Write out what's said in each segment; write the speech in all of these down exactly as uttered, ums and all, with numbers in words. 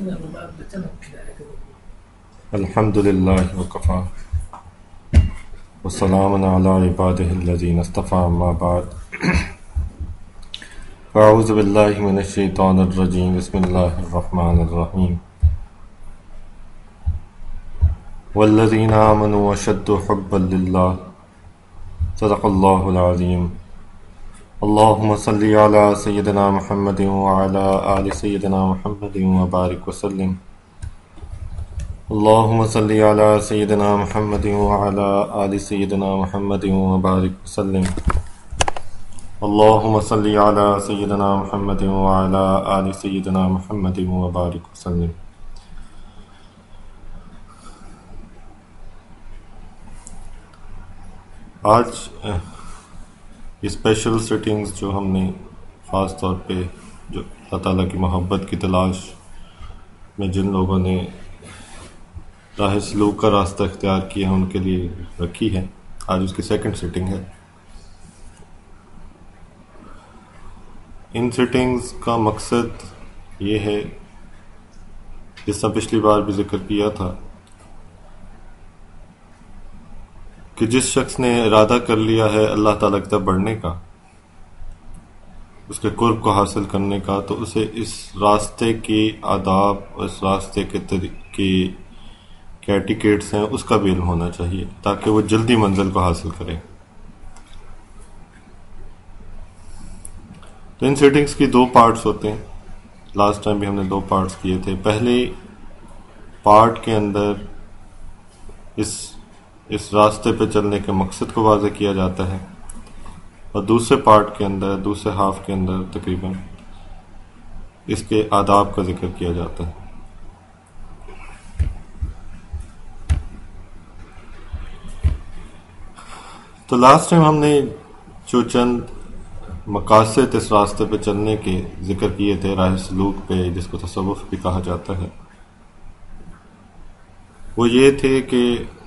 الحمد للہ وکفا وسلام علی عبادہ الذین اصطفی اما بعد اعوذ باللہ من الشیطان الرجیم بسم اللہ الرحمن الرحیم والذین آمنوا اشد حبا للہ صدق اللہ العظیم اللہم صلی علی سیدنا محمد وعلی آل سیدنا محمد وبارک وسلم اللہم صلی علی سیدنا محمد وعلی آل سیدنا محمد وبارک وسلم اللہم صلی علی سیدنا محمد وعلی آل سیدنا محمد وبارک وسلم. آج یہ اسپیشل سیٹنگز جو ہم نے خاص طور پہ جو اللہ تعالیٰ کی محبت کی تلاش میں جن لوگوں نے راہ سلوک کا راستہ اختیار کیا ہے ان کے لیے رکھی ہے، آج اس کی سیکنڈ سیٹنگ ہے. ان سیٹنگز کا مقصد یہ ہے، جس طرح پچھلی بار بھی ذکر کیا تھا، کہ جس شخص نے ارادہ کر لیا ہے اللہ تعالیٰ کی طرف بڑھنے کا، اس کے قرب کو حاصل کرنے کا، تو اسے اس راستے کی آداب، اس راستے کے طریقے کے ایٹیکیٹس ہیں، اس کا بھی علم ہونا چاہیے تاکہ وہ جلدی منزل کو حاصل کرے. تو ان سیٹنگز کی دو پارٹس ہوتے ہیں. لاسٹ ٹائم بھی ہم نے دو پارٹس کیے تھے. پہلے پارٹ کے اندر اس اس راستے پہ چلنے کے مقصد کو واضح کیا جاتا ہے، اور دوسرے پارٹ کے اندر، دوسرے ہاف کے اندر تقریباً اس کے آداب کا ذکر کیا جاتا ہے. تو لاسٹ ٹائم ہم نے جو چند مقاصد اس راستے پہ چلنے کے ذکر کیے تھے، راہ سلوک پہ، جس کو تصوف بھی کہا جاتا ہے، وہ یہ تھے کہ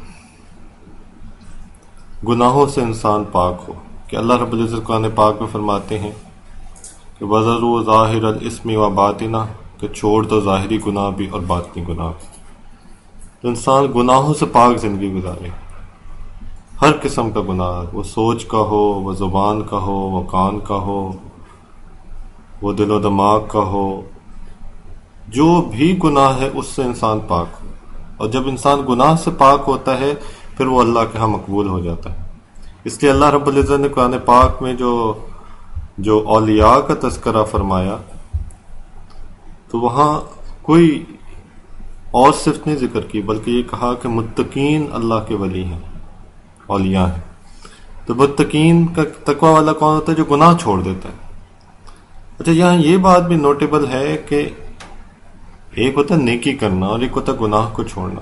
گناہوں سے انسان پاک ہو. کہ اللہ رب العزت قرآن پاک میں فرماتے ہیں کہ وَذَرُوا ظَاهِرَ الْإِثْمِ وَبَاطِنَهُ، کہ چھوڑ دو ظاہری گناہ بھی اور باطنی گناہ بھی. تو انسان گناہوں سے پاک زندگی گزارے، ہر قسم کا گناہ، وہ سوچ کا ہو، وہ زبان کا ہو، وہ کان کا ہو، وہ دل و دماغ کا ہو، جو بھی گناہ ہے اس سے انسان پاک ہو. اور جب انسان گناہ سے پاک ہوتا ہے پھر وہ اللہ کے ہاں مقبول ہو جاتا ہے. اس لیے اللہ رب العزت نے قرآن پاک میں جو جو اولیاء کا تذکرہ فرمایا، تو وہاں کوئی اور صفت نہیں ذکر کی، بلکہ یہ کہا کہ متقین اللہ کے ولی ہیں، اولیاء ہیں. تو متقین کا تقوی والا کون ہوتا ہے؟ جو گناہ چھوڑ دیتا ہے. اچھا، یہاں یہ بات بھی نوٹیبل ہے کہ ایک ہوتا ہے نیکی کرنا اور ایک ہوتا ہے گناہ کو چھوڑنا.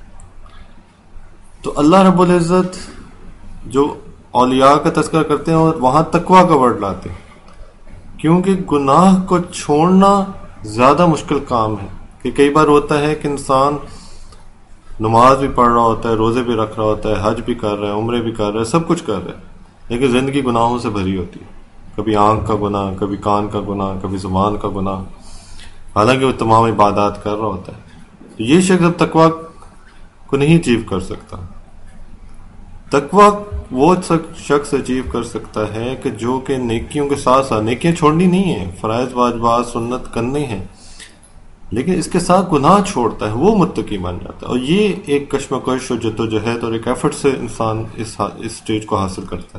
تو اللہ رب العزت جو اولیاء کا تذکرہ کرتے ہیں اور وہاں تقوی کا ورڈ لاتے ہیں، کیونکہ گناہ کو چھوڑنا زیادہ مشکل کام ہے. کہ کئی بار ہوتا ہے کہ انسان نماز بھی پڑھ رہا ہوتا ہے، روزے بھی رکھ رہا ہوتا ہے، حج بھی کر رہا ہے، عمرے بھی کر رہا ہے، سب کچھ کر رہا ہے، لیکن زندگی گناہوں سے بھری ہوتی ہے. کبھی آنکھ کا گناہ، کبھی کان کا گناہ، کبھی زبان کا گناہ، حالانکہ وہ تمام عبادات کر رہا ہوتا ہے. تو یہ شخص اب تقوی کو نہیں اچیو کر سکتا. تقوی وہ شخص اچیو کر سکتا ہے کہ جو کہ نیکیوں کے ساتھ ساتھ، نیکیاں چھوڑنی نہیں ہیں، فرائض واجبات سنت کرنے ہیں، لیکن اس کے ساتھ گناہ چھوڑتا ہے، وہ متقی بن جاتا ہے. اور یہ ایک کشمکش اور جدوجہد اور ایک ایفرٹ سے انسان اس اسٹیج کو حاصل کرتا ہے.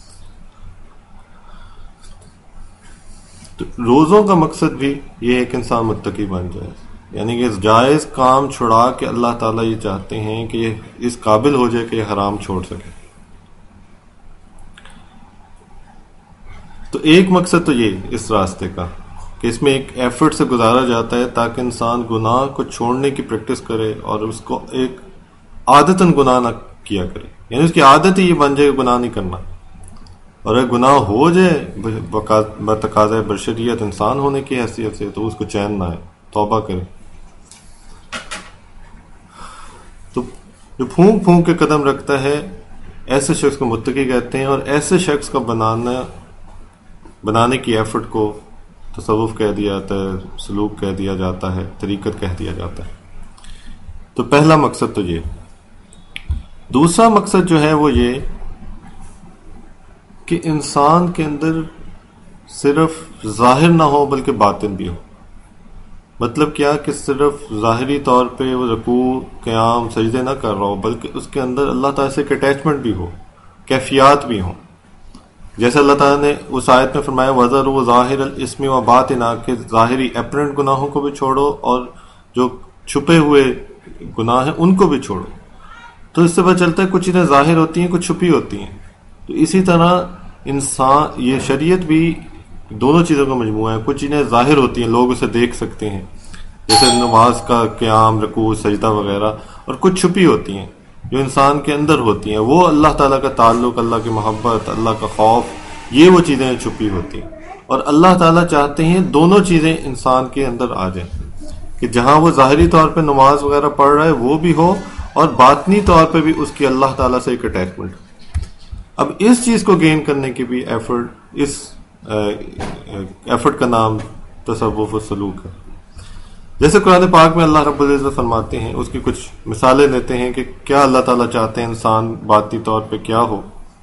تو روزوں کا مقصد بھی یہ ہے کہ انسان متقی بن جائے، یعنی کہ جائز کام چھڑا کے اللہ تعالیٰ یہ چاہتے ہیں کہ یہ اس قابل ہو جائے کہ یہ حرام چھوڑ سکے. تو ایک مقصد تو یہ اس راستے کا کہ اس میں ایک ایفرٹ سے گزارا جاتا ہے تاکہ انسان گناہ کو چھوڑنے کی پریکٹس کرے اور اس کو ایک عادتاً گناہ نہ کیا کرے، یعنی اس کی عادت ہی یہ بن جائے کہ گناہ نہیں کرنا. اور اگر گناہ ہو جائے بتقاضۂ بشریت انسان ہونے کی حیثیت سے تو اس کو چین نہ آئے، توبہ کرے. تو جو پھونک پھونک کے قدم رکھتا ہے ایسے شخص کو متقی کہتے ہیں. اور ایسے شخص کا بنانا بنانے کی ایفرٹ کو تصوف کہہ دیا جاتا ہے، سلوک کہہ دیا جاتا ہے، طریقت کہہ دیا جاتا ہے۔ تو پہلا مقصد تو یہ۔ دوسرا مقصد جو ہے وہ یہ کہ انسان کے اندر صرف ظاہر نہ ہو بلکہ باطن بھی ہو۔ مطلب کیا کہ صرف ظاہری طور پہ وہ رکوع قیام سجدے نہ کر رہا ہو، بلکہ اس کے اندر اللہ تعالیٰ سے ایک اٹیچمنٹ بھی ہو، کیفیات بھی ہوں۔ جیسے اللہ تعالیٰ نے اس آیت میں فرمایا وَذَرُوا ظَاهِرَ الْإِثْمِ وَبَاطِنَهُ، کہ ظاہری اپرنٹ گناہوں کو بھی چھوڑو اور جو چھپے ہوئے گناہ ہیں ان کو بھی چھوڑو۔ تو اس سے پتہ چلتا ہے کچھ چیزیں ظاہر ہوتی ہیں، کچھ چھپی ہوتی ہیں۔ تو اسی طرح انسان، یہ شریعت بھی دونوں چیزوں کا مجموعہ ہے۔ کچھ چیزیں ظاہر ہوتی ہیں، لوگ اسے دیکھ سکتے ہیں، جیسے نماز کا قیام، رکوع، سجدہ وغیرہ، اور کچھ چھپی ہوتی ہیں جو انسان کے اندر ہوتی ہیں، وہ اللہ تعالیٰ کا تعلق، اللہ کی محبت، اللہ کا خوف، یہ وہ چیزیں چھپی ہوتی ہیں۔ اور اللہ تعالیٰ چاہتے ہیں دونوں چیزیں انسان کے اندر آ جائیں، کہ جہاں وہ ظاہری طور پہ نماز وغیرہ پڑھ رہا ہے وہ بھی ہو، اور باطنی طور پہ بھی اس کی اللہ تعالیٰ سے ایک اٹیچمنٹ۔ اب اس چیز کو گین کرنے کی بھی ایفرٹ، اس ایفرٹ کا نام تصوف و سلوک ہے۔ جیسے قرآن پاک میں اللہ رب العزت فرماتے ہیں، اس کی کچھ مثالیں دیتے ہیں کہ کیا اللہ تعالیٰ چاہتے ہیں انسان باطنی طور پہ کیا ہو۔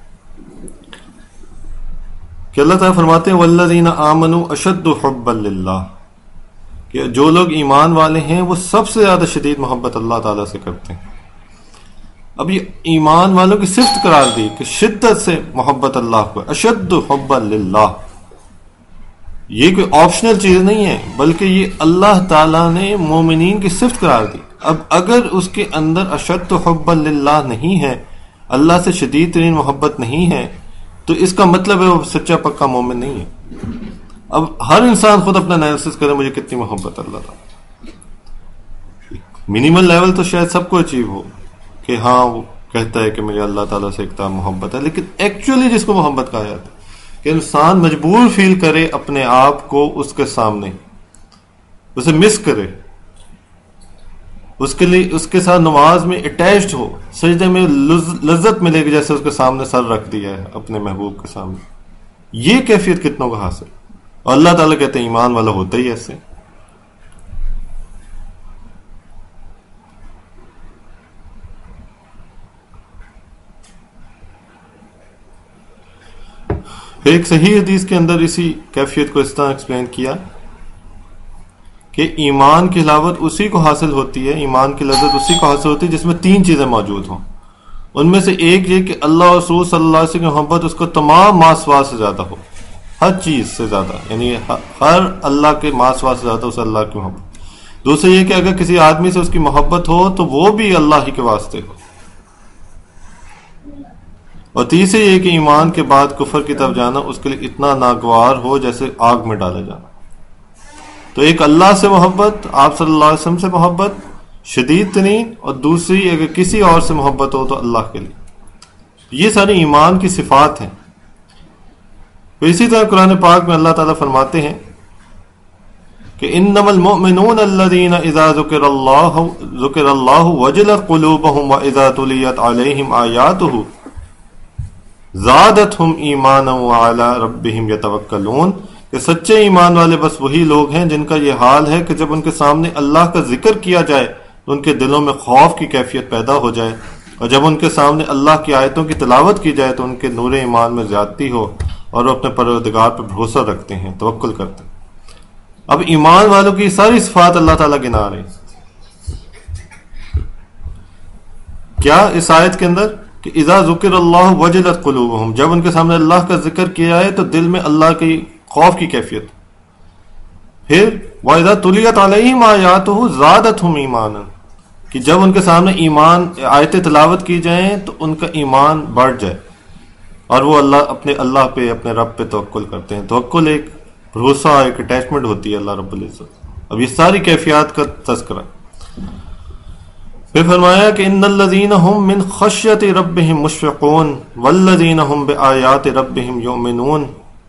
کہ اللہ تعالیٰ فرماتے ہیں وَالَّذِينَ آمَنُوا أَشَدُّ حُبًّا لِلَّهِ، کہ جو لوگ ایمان والے ہیں وہ سب سے زیادہ شدید محبت اللہ تعالیٰ سے کرتے ہیں۔ اب یہ ایمان والوں کی صفت قرار دی کہ شدت سے محبت اللہ کو، اشد حبا للہ، یہ کوئی آپشنل چیز نہیں ہے، بلکہ یہ اللہ تعالیٰ نے مومنین کی صفت قرار دی۔ اب اگر اس کے اندر اشد حبا للہ نہیں ہے، اللہ سے شدید ترین محبت نہیں ہے، تو اس کا مطلب ہے وہ سچا پکا مومن نہیں ہے۔ اب ہر انسان خود اپنا انالیسس کرے مجھے کتنی محبت اللہ تعالیٰ۔ منیمل لیول تو شاید سب کو اچیو ہو کہ ہاں وہ کہتا ہے کہ مجھے اللہ تعالیٰ سے ایک محبت ہے، لیکن ایکچولی جس کو محبت کہا جاتا ہے کہ انسان مجبور فیل کرے اپنے آپ کو اس کے سامنے، اسے مس کرے، اس کے لیے اس کے ساتھ نماز میں اٹیچڈ ہو، سجدے میں لذت ملے گی جیسے اس کے سامنے سر رکھ دیا ہے اپنے محبوب کے سامنے۔ یہ کیفیت کتنوں کو حاصل، اور اللہ تعالیٰ کہتے ہیں ایمان والا ہوتا ہی ایسے۔ پھر ایک صحیح حدیث کے اندر اسی کیفیت کو اس طرح ایکسپلین کیا کہ ایمان کی حلاوت اسی کو حاصل ہوتی ہے، ایمان کی لذت اسی کو حاصل ہوتی ہے جس میں تین چیزیں موجود ہوں۔ ان میں سے ایک یہ کہ اللہ اور رسول صلی اللہ علیہ وسلم کی محبت اس کو تمام ماسوا سے زیادہ ہو، ہر چیز سے زیادہ، یعنی ہر اللہ کے ماسوا سے زیادہ اسے اللہ کی محبت۔ دوسرا یہ کہ اگر کسی آدمی سے اس کی محبت ہو تو وہ بھی اللہ ہی کے واسطے ہو۔ اور تیسرے یہ کہ ایمان کے بعد کفر کی طرف جانا اس کے لیے اتنا ناگوار ہو جیسے آگ میں ڈالے جانا۔ تو ایک اللہ سے محبت، آپ صلی اللہ علیہ وسلم سے محبت شدید ترین، اور دوسری اگر کسی اور سے محبت ہو تو اللہ کے لیے۔ یہ ساری ایمان کی صفات ہیں۔ تو اسی طرح قرآن پاک میں اللہ تعالیٰ فرماتے ہیں کہ انما المؤمنون الذين اذا ذکر اللہ ذکر اللہ وجلت قلوبهم واذا تلیت علیہم آیاته زادتهم ایمانا وعلی ربهم یتوکلون، کہ سچے ایمان والے بس وہی لوگ ہیں جن کا یہ حال ہے کہ جب ان کے سامنے اللہ کا ذکر کیا جائے تو ان کے دلوں میں خوف کی کیفیت پیدا ہو جائے، اور جب ان کے سامنے اللہ کی آیتوں کی تلاوت کی جائے تو ان کے نور ایمان میں زیادتی ہو اور وہ اپنے پروردگار پر بھروسہ رکھتے ہیں، توکل کرتے ہیں۔ اب ایمان والوں کی ساری صفات اللہ تعالیٰ گنا رہے ہیں۔ کیا اس آیت کے اندر کہ اذا ذکر اللہ وجلت قلوبہم، جب ان کے سامنے اللہ کا ذکر کیا ہے تو دل میں اللہ کی خوف کی کیفیت۔ پھر وَإِذَا تُلِيَتْ عَلَيْهِمْ آيَاتُهُ زَادَتْهُمْ ایمانا، کہ جب ان کے سامنے ایمان آیتیں تلاوت کی جائیں تو ان کا ایمان بڑھ جائے اور وہ اللہ اپنے اللہ پہ اپنے رب پہ توکل کرتے ہیں۔ توکل ایک بھروسہ، ایک اٹیچمنٹ ہوتی ہے اللہ رب العزت۔ اب یہ ساری کیفیات کا تذکرہ۔ پھر فرمایا کہ ان الذین هم من خشیت ربهم مشفقون والذین هم بآیات ربهم یؤمنون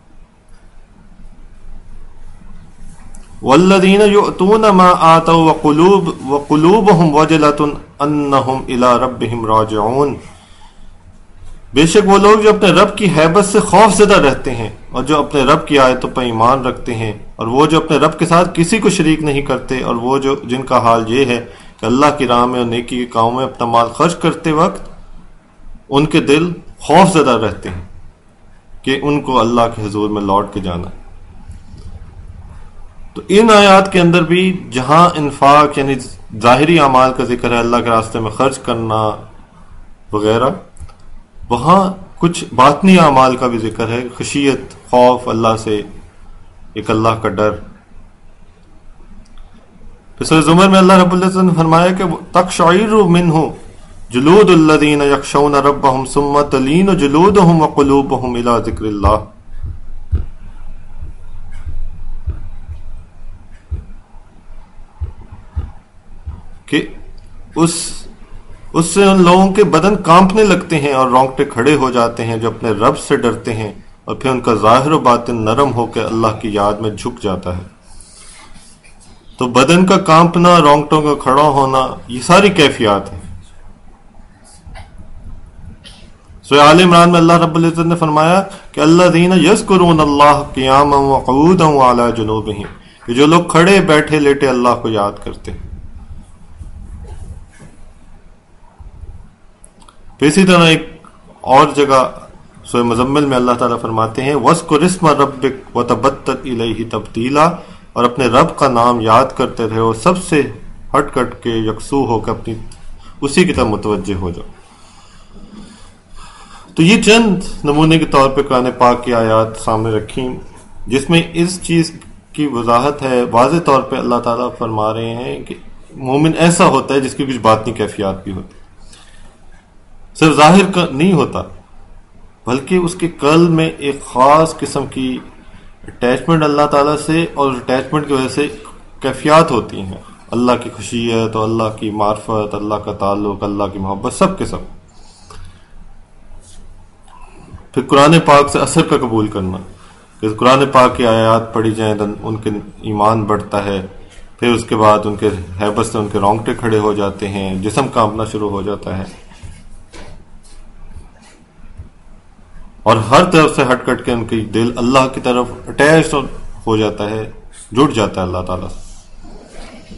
والذین یؤتون ما آتوا وقلوب وقلوبهم وجلۃ انہم الی ربهم راجعون، بے شک وہ لوگ جو اپنے رب کی ہیبت سے خوف زدہ رہتے ہیں اور جو اپنے رب کی آیتوں پر ایمان رکھتے ہیں اور وہ جو اپنے رب کے ساتھ کسی کو شریک نہیں کرتے اور وہ جو جن کا حال یہ ہے کہ اللہ کی راہ میں اور نیکی کے کاموں میں اپنا مال خرچ کرتے وقت ان کے دل خوف زدہ رہتے ہیں کہ ان کو اللہ کے حضور میں لوٹ کے جانا ہے۔ تو ان آیات کے اندر بھی جہاں انفاق یعنی ظاہری اعمال کا ذکر ہے، اللہ کے راستے میں خرچ کرنا وغیرہ، وہاں کچھ باطنی اعمال کا بھی ذکر ہے، خشیت، خوف اللہ سے، ایک اللہ کا ڈر۔ پھر سورہ زمر میں اللہ رب العزت نے فرمایا کہ تقشعر منہ جلود الذین یخشون ربهم ثم تلین جلودهم وقلوبهم الی ذکر اللہ، کہ اس اس سے ان لوگوں کے بدن کانپنے لگتے ہیں اور رونگٹے کھڑے ہو جاتے ہیں جو اپنے رب سے ڈرتے ہیں، اور پھر ان کا ظاہر و باطن نرم ہو کے اللہ کی یاد میں جھک جاتا ہے۔ تو بدن کا کانپنا، رونگٹوں کا کھڑا ہونا، یہ ساری کیفیات ہیں۔ سورہ آل عمران میں اللہ رب العزت نے فرمایا کہ الذین یذکرون اللہ قیاما وقعودا وعلی جنوبہم، کہ جو لوگ کھڑے بیٹھے لیٹے اللہ کو یاد کرتے ہیں۔ اسی طرح ایک اور جگہ سورہ مزمل میں اللہ تعالیٰ فرماتے ہیں وَاذْكُرِ اسْمَ رَبِّكَ وَتَبَتَّلْ إِلَيْهِ تَبْتِيلًا، اور اپنے رب کا نام یاد کرتے رہے اور سب سے ہٹ کٹ کے یکسو ہو کے اپنی اسی کی طرف متوجہ ہو جاؤ۔ تو یہ چند نمونے کے طور پہ قرآن پاک کی آیات سامنے رکھی جس میں اس چیز کی وضاحت ہے، واضح طور پہ اللہ تعالیٰ فرما رہے ہیں کہ مومن ایسا ہوتا ہے جس کی کچھ باطنی کیفیات بھی ہوتی، صرف ظاہر کا نہیں ہوتا بلکہ اس کے قلب میں ایک خاص قسم کی اٹیچمنٹ اللہ تعالیٰ سے، اور اٹیچمنٹ کی وجہ سے کیفیات ہوتی ہیں، اللہ کی خشیت اور اللہ کی معرفت، اللہ کا تعلق، اللہ کی محبت، سب کے سب۔ پھر قرآن پاک سے اثر کا قبول کرنا، کہ قرآن پاک کی آیات پڑھی جائیں تو ان کے ایمان بڑھتا ہے، پھر اس کے بعد ان کے ہیبت سے ان کے رونگٹے کھڑے ہو جاتے ہیں، جسم کانپنا شروع ہو جاتا ہے، اور ہر طرف سے ہٹ کٹ کے ان کی دل اللہ کی طرف اٹیچ ہو جاتا ہے، جڑ جاتا ہے اللہ تعالیٰ سے۔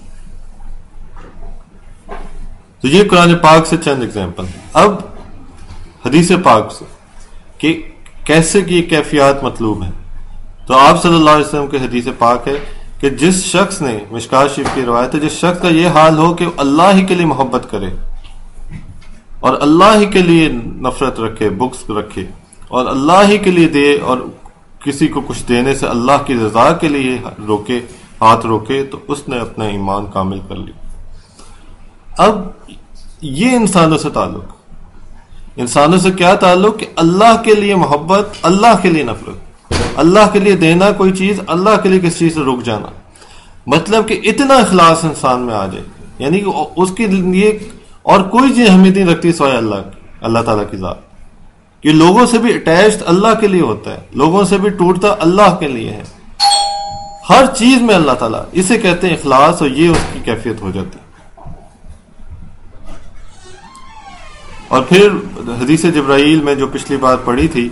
تو یہ قرآن پاک سے چند ایگزامپل۔ اب حدیث پاک سے کہ کیسے کی کیفیات مطلوب ہیں، تو آپ صلی اللہ علیہ وسلم کے حدیث پاک ہے کہ جس شخص نے، مشکات شریف کی روایت ہے، جس شخص کا یہ حال ہو کہ اللہ ہی کے لیے محبت کرے اور اللہ ہی کے لیے نفرت رکھے، بغض رکھے، اور اللہ ہی کے لیے دے، اور کسی کو کچھ دینے سے اللہ کی رضا کے لیے روکے، ہاتھ روکے، تو اس نے اپنا ایمان کامل کر لیا۔ اب یہ انسانوں سے تعلق، انسانوں سے کیا تعلق کہ اللہ کے لیے محبت، اللہ کے لیے نفرت، اللہ کے لیے دینا کوئی چیز، اللہ کے لیے کسی چیز سے رک جانا، مطلب کہ اتنا اخلاص انسان میں آ جائے، یعنی کہ اس کے لیے اور کوئی چیز اہمیت نہیں رکھتی سوائے اللہ کی، اللہ تعالیٰ کی ذات۔ یہ لوگوں سے بھی اٹیچڈ اللہ کے لیے ہوتا ہے، لوگوں سے بھی ٹوٹتا اللہ کے لیے ہے، ہر چیز میں اللہ تعالیٰ، اسے کہتے ہیں اخلاص، اور یہ اس کی کیفیت ہو جاتی ہے۔ اور پھر حدیث جبرائیل میں جو پچھلی بار پڑھی تھی،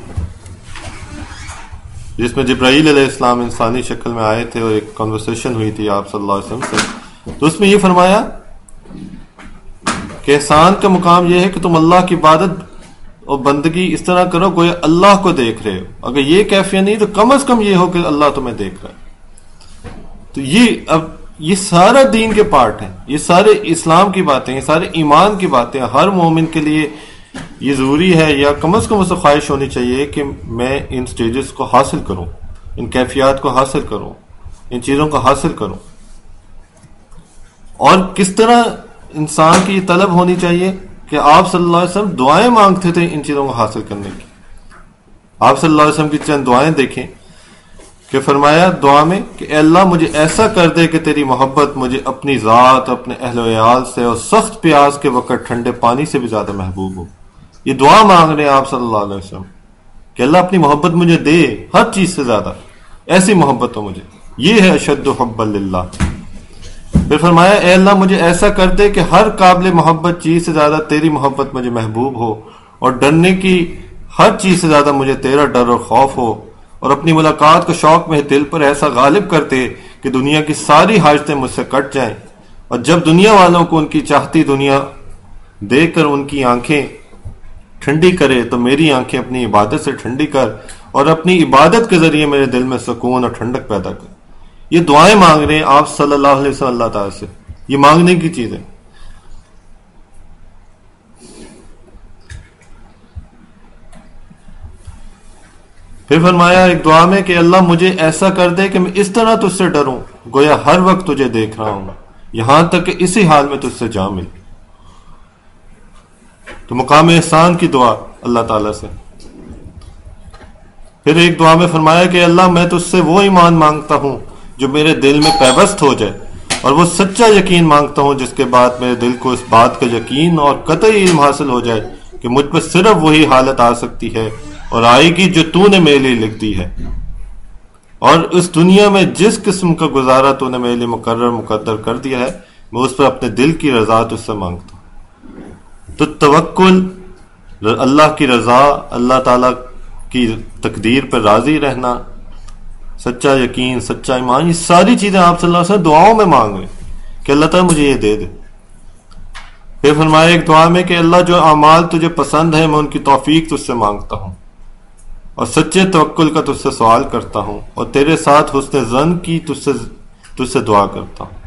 جس میں جبرائیل علیہ السلام انسانی شکل میں آئے تھے اور ایک کنورسیشن ہوئی تھی آپ صلی اللہ علیہ وسلم سے، تو اس میں یہ فرمایا کہ احسان کا مقام یہ ہے کہ تم اللہ کی عبادت اور بندگی اس طرح کرو گویا اللہ کو دیکھ رہے ہو، اگر یہ کیفیت نہیں تو کم از کم یہ ہو کہ اللہ تمہیں دیکھ رہا ہے۔ تو یہ اب یہ سارا دین کے پارٹ ہیں، یہ سارے اسلام کی باتیں، یہ سارے ایمان کی باتیں، ہر مومن کے لیے یہ ضروری ہے، یا کم از کم اسے خواہش ہونی چاہیے کہ میں ان سٹیجز کو حاصل کروں، ان کیفیات کو حاصل کروں، ان چیزوں کو حاصل کروں۔ اور کس طرح انسان کی یہ طلب ہونی چاہیے کہ آپ صلی اللہ علیہ وسلم دعائیں مانگتے تھے ان چیزوں کو حاصل کرنے کی۔ آپ صلی اللہ علیہ وسلم کی چند دعائیں دیکھیں کہ فرمایا دعا میں کہ اے اللہ مجھے ایسا کر دے کہ تیری محبت مجھے اپنی ذات، اپنے اہل و عیال سے اور سخت پیاس کے وقت ٹھنڈے پانی سے بھی زیادہ محبوب ہو۔ یہ دعا مانگ رہے ہیں آپ صلی اللہ علیہ وسلم کہ اللہ اپنی محبت مجھے دے، ہر چیز سے زیادہ ایسی محبت ہو مجھے، یہ ہے اشد حب للہ۔ پھر فرمایا اے اللہ مجھے ایسا کر دے کہ ہر قابل محبت چیز سے زیادہ تیری محبت مجھے محبوب ہو، اور ڈرنے کی ہر چیز سے زیادہ مجھے تیرا ڈر اور خوف ہو، اور اپنی ملاقات کا شوق میں دل پر ایسا غالب کر دے کہ دنیا کی ساری حاجتیں مجھ سے کٹ جائیں، اور جب دنیا والوں کو ان کی چاہتی دنیا دے کر ان کی آنکھیں ٹھنڈی کرے تو میری آنکھیں اپنی عبادت سے ٹھنڈی کر، اور اپنی عبادت کے ذریعے میرے دل میں سکون اور ٹھنڈک پیدا کر۔ یہ دعائیں مانگ رہے ہیں آپ صلی اللہ علیہ وسلم اللہ تعالیٰ سے، یہ مانگنے کی چیزیں۔ پھر فرمایا ایک دعا میں کہ اللہ مجھے ایسا کر دے کہ میں اس طرح تجھ سے ڈروں گویا ہر وقت تجھے دیکھ رہا ہوں، یہاں تک کہ اسی حال میں تجھ سے جا مل۔ تو مقام احسان کی دعا اللہ تعالیٰ سے۔ پھر ایک دعا میں فرمایا کہ اللہ میں تجھ سے وہ ایمان مانگتا ہوں جو میرے دل میں پیوست ہو جائے، اور وہ سچا یقین مانگتا ہوں جس کے بعد میرے دل کو اس بات کا یقین اور قطعی علم حاصل ہو جائے کہ مجھ پر صرف وہی حالت آ سکتی ہے اور آئے گی جو تو نے میرے لیے لکھ دی ہے، اور اس دنیا میں جس قسم کا گزارا تو نے میرے لیے مقرر مقدر کر دیا ہے میں اس پر اپنے دل کی رضا تجھ سے مانگتا ہوں۔ تو توکل، اللہ کی رضا، اللہ تعالیٰ کی تقدیر پر راضی رہنا، سچا یقین، سچا ایمان، یہ ساری چیزیں آپ صلی اللہ علیہ وسلم دعاؤں میں مانگ رہے ہیں کہ اللہ تعالیٰ مجھے یہ دے دے۔ پھر فرمایا ایک دعا میں کہ اللہ جو اعمال تجھے پسند ہے میں ان کی توفیق تجھ سے مانگتا ہوں، اور سچے توکل کا تجھ سے سوال کرتا ہوں، اور تیرے ساتھ حسن ظن کی تجھ سے تجھ سے دعا کرتا ہوں۔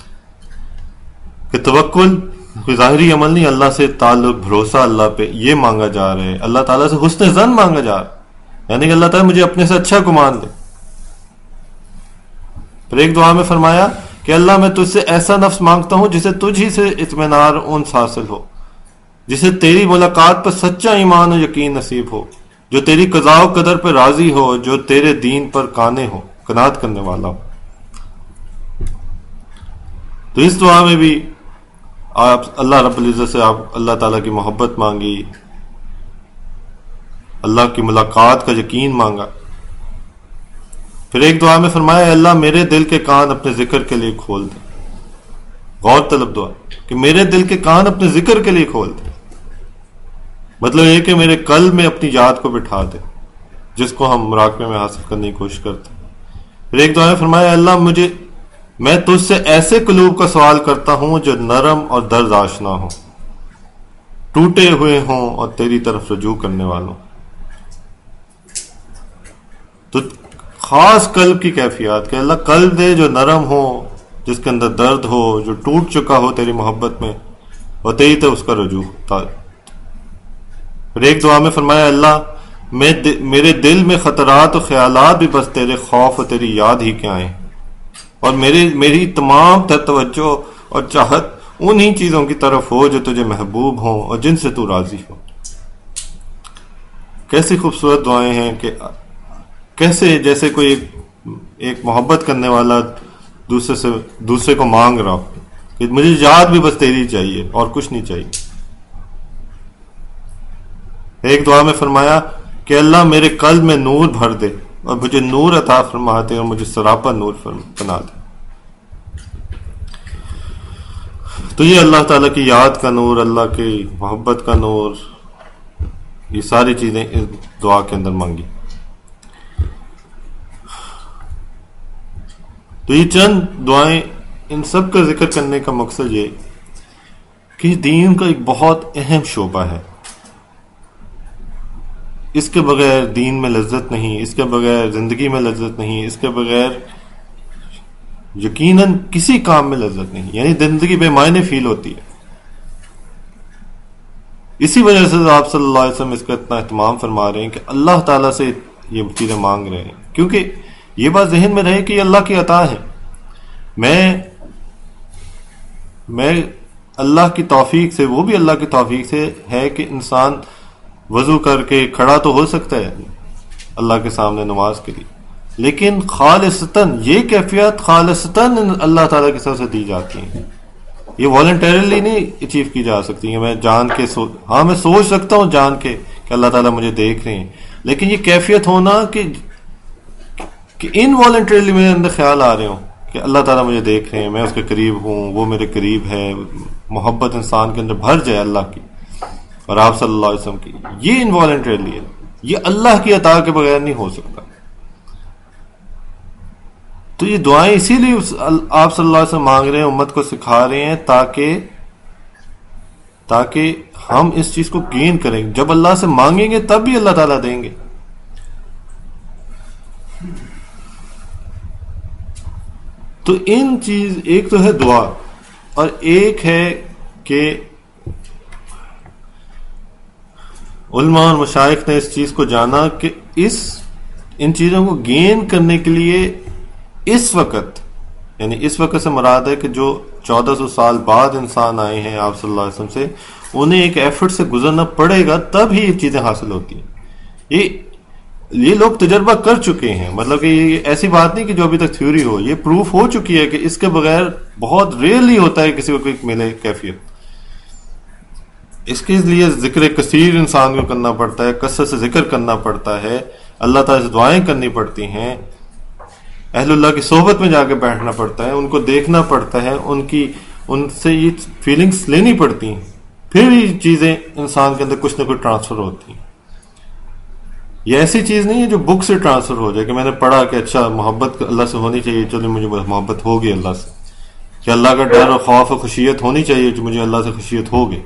کہ توکل کوئی ظاہری عمل نہیں، اللہ سے تعلق، بھروسہ اللہ پہ، یہ مانگا جا رہا ہے۔ اللہ تعالیٰ سے حسن ظن مانگا جا رہا ہے، یعنی کہ اللہ تعالیٰ مجھے اپنے سے اچھا گمان دے۔ پھر ایک دعا میں فرمایا کہ اللہ میں تجھ سے ایسا نفس مانگتا ہوں جسے تجھ ہی سے اطمینان انس حاصل ہو، جسے تیری ملاقات پر سچا ایمان و یقین نصیب ہو، جو تیری قضاء و قدر پر راضی ہو، جو تیرے دین پر قانے ہو، قناعت کرنے والا ہو۔ تو اس دعا میں بھی آپ اللہ رب العزت سے آپ اللہ تعالیٰ کی محبت مانگی، اللہ کی ملاقات کا یقین مانگا۔ پھر ایک دعا میں فرمایا اللہ میرے دل کے کان اپنے ذکر کے لیے کھول دے۔ غور طلب دعا کہ میرے دل کے کان اپنے ذکر کے لیے کھول دے، مطلب یہ کہ میرے قلب میں اپنی یاد کو بٹھا دے، جس کو ہم مراقبے میں حاصل کرنے کی کوشش کرتے ہیں۔ پھر ایک دعا میں فرمایا اللہ مجھے میں تجھ سے ایسے قلوب کا سوال کرتا ہوں جو نرم اور درد آشنا ہوں، ٹوٹے ہوئے ہوں اور تیری طرف رجوع کرنے والوں۔ تو خاص قلب کی کیفیات کہ اللہ قلب دے جو نرم ہو، جس کے اندر درد ہو، جو ٹوٹ چکا ہو تیری محبت میں، اور تیری طرف اس کا رجوع۔ پھر ایک دعا میں فرمایا اللہ میں میرے دل میں خطرات و خیالات بھی بس تیرے خوف اور تیری یاد ہی کے آئیں، اور میری میری تمام تر توجہ اور چاہت انہی چیزوں کی طرف ہو جو تجھے محبوب ہوں اور جن سے تو راضی ہو۔ کیسی خوبصورت دعائیں ہیں کہ کیسے جیسے کوئی ایک, ایک محبت کرنے والا دوسرے سے دوسرے کو مانگ رہا ہو کہ مجھے یاد بھی بس تیری چاہیے اور کچھ نہیں چاہیے۔ ایک دعا میں فرمایا کہ اللہ میرے قلب میں نور بھر دے اور مجھے نور عطا فرما دے اور مجھے سراپا نور بنا دے۔ تو یہ اللہ تعالیٰ کی یاد کا نور، اللہ کی محبت کا نور، یہ ساری چیزیں اس دعا کے اندر مانگی۔ تو یہ چند دعائیں، ان سب کا ذکر کرنے کا مقصد یہ کہ دین کا ایک بہت اہم شعبہ ہے، اس کے بغیر دین میں لذت نہیں، اس کے بغیر زندگی میں لذت نہیں، اس کے بغیر یقیناً کسی کام میں لذت نہیں، یعنی زندگی بے معنی فیل ہوتی ہے۔ اسی وجہ سے آپ صلی اللہ علیہ وسلم اس کا اتنا اہتمام فرما رہے ہیں کہ اللہ تعالیٰ سے یہ چیزیں مانگ رہے ہیں، کیونکہ یہ بات ذہن میں رہے کہ یہ اللہ کی عطا ہے۔ میں میں اللہ کی توفیق سے، وہ بھی اللہ کی توفیق سے ہے کہ انسان وضو کر کے کھڑا تو ہو سکتا ہے اللہ کے سامنے نماز کے لیے، لیکن خالصتاً یہ کیفیت خالصتاً اللہ تعالیٰ کی طرف سے دی جاتی ہیں، یہ والنٹیرلی نہیں اچیو کی جا سکتی ہیں۔ میں جان کے سو... ہاں میں سوچ سکتا ہوں جان کے کہ اللہ تعالیٰ مجھے دیکھ رہے ہیں، لیکن یہ کیفیت ہونا کہ کہ انوالنٹریلی میرے اندر خیال آ رہے ہوں کہ اللہ تعالیٰ مجھے دیکھ رہے ہیں، میں اس کے قریب ہوں، وہ میرے قریب ہے، محبت انسان کے اندر بھر جائے اللہ کی اور آپ صلی اللہ علیہ وسلم کی، یہ انوالنٹریلی ہے، یہ اللہ کی عطا کے بغیر نہیں ہو سکتا۔ تو یہ دعائیں اسی لیے آپ صلی اللہ علیہ وسلم مانگ رہے ہیں، امت کو سکھا رہے ہیں، تاکہ تاکہ ہم اس چیز کو گین کریں. جب اللہ سے مانگیں گے تب بھی اللہ تعالیٰ دیں گے. تو ان چیز، ایک تو ہے دعا، اور ایک ہے کہ علماء اور مشائخ نے اس چیز کو جانا کہ اس ان چیزوں کو گین کرنے کے لیے اس وقت، یعنی اس وقت سے مراد ہے کہ جو چودہ سو سال بعد انسان آئے ہیں آپ صلی اللہ علیہ وسلم سے، انہیں ایک ایفرٹ سے گزرنا پڑے گا، تب ہی یہ چیزیں حاصل ہوتی ہیں. یہ یہ لوگ تجربہ کر چکے ہیں، مطلب کہ یہ ایسی بات نہیں کہ جو ابھی تک تھیوری ہو، یہ پروف ہو چکی ہے کہ اس کے بغیر بہت ریئرلی ہوتا ہے کسی کو کوئی ملے کیفیت. اس کے لیے ذکر کثیر انسان کو کرنا پڑتا ہے، کثرت سے ذکر کرنا پڑتا ہے، اللہ تعالیٰ سے دعائیں کرنی پڑتی ہیں، اہل اللہ کی صحبت میں جا کے بیٹھنا پڑتا ہے، ان کو دیکھنا پڑتا ہے، ان کی ان سے یہ فیلنگز لینی پڑتی ہیں، پھر یہ چیزیں انسان کے اندر کچھ نہ کچھ ٹرانسفر ہوتی ہیں. یہ ایسی چیز نہیں ہے جو بک سے ٹرانسفر ہو جائے کہ میں نے پڑھا کہ اچھا محبت اللہ سے ہونی چاہیے، چلو مجھے محبت ہوگی اللہ سے، کہ اللہ کا ڈر اور خوف و خشیت ہونی چاہیے جو مجھے اللہ سے خشیت ہوگی.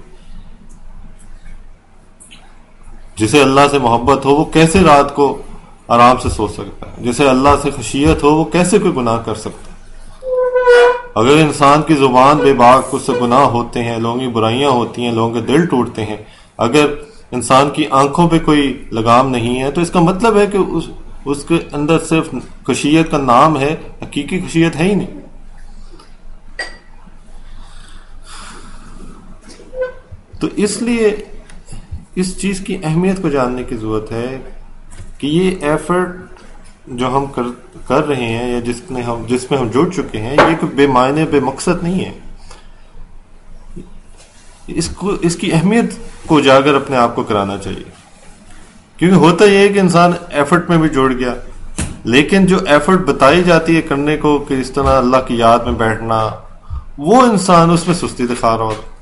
جسے اللہ سے محبت ہو وہ کیسے رات کو آرام سے سو سکتا ہے؟ جسے اللہ سے خشیت ہو وہ کیسے کوئی گناہ کر سکتا ہے؟ اگر انسان کی زبان بے باک، اس سے گناہ ہوتے ہیں، لوگوں کی برائیاں ہوتی ہیں، لوگوں کے دل ٹوٹتے ہیں، اگر انسان کی آنکھوں پہ کوئی لگام نہیں ہے، تو اس کا مطلب ہے کہ اس اس کے اندر صرف خشیت کا نام ہے، حقیقی خشیت ہے ہی نہیں. تو اس لیے اس چیز کی اہمیت کو جاننے کی ضرورت ہے کہ یہ ایفرٹ جو ہم کر کر رہے ہیں، یا جس میں ہم جس میں ہم جڑ چکے ہیں، یہ کوئی بے معنی بے مقصد نہیں ہے. اس کو اس کی اہمیت کو اجاگر اپنے آپ کو کرانا چاہیے. کیونکہ ہوتا یہ ہے کہ انسان ایفرٹ میں بھی جڑ گیا، لیکن جو ایفرٹ بتائی جاتی ہے کرنے کو کہ اس طرح اللہ کی یاد میں بیٹھنا، وہ انسان اس میں سستی دکھا رہا ہوتا.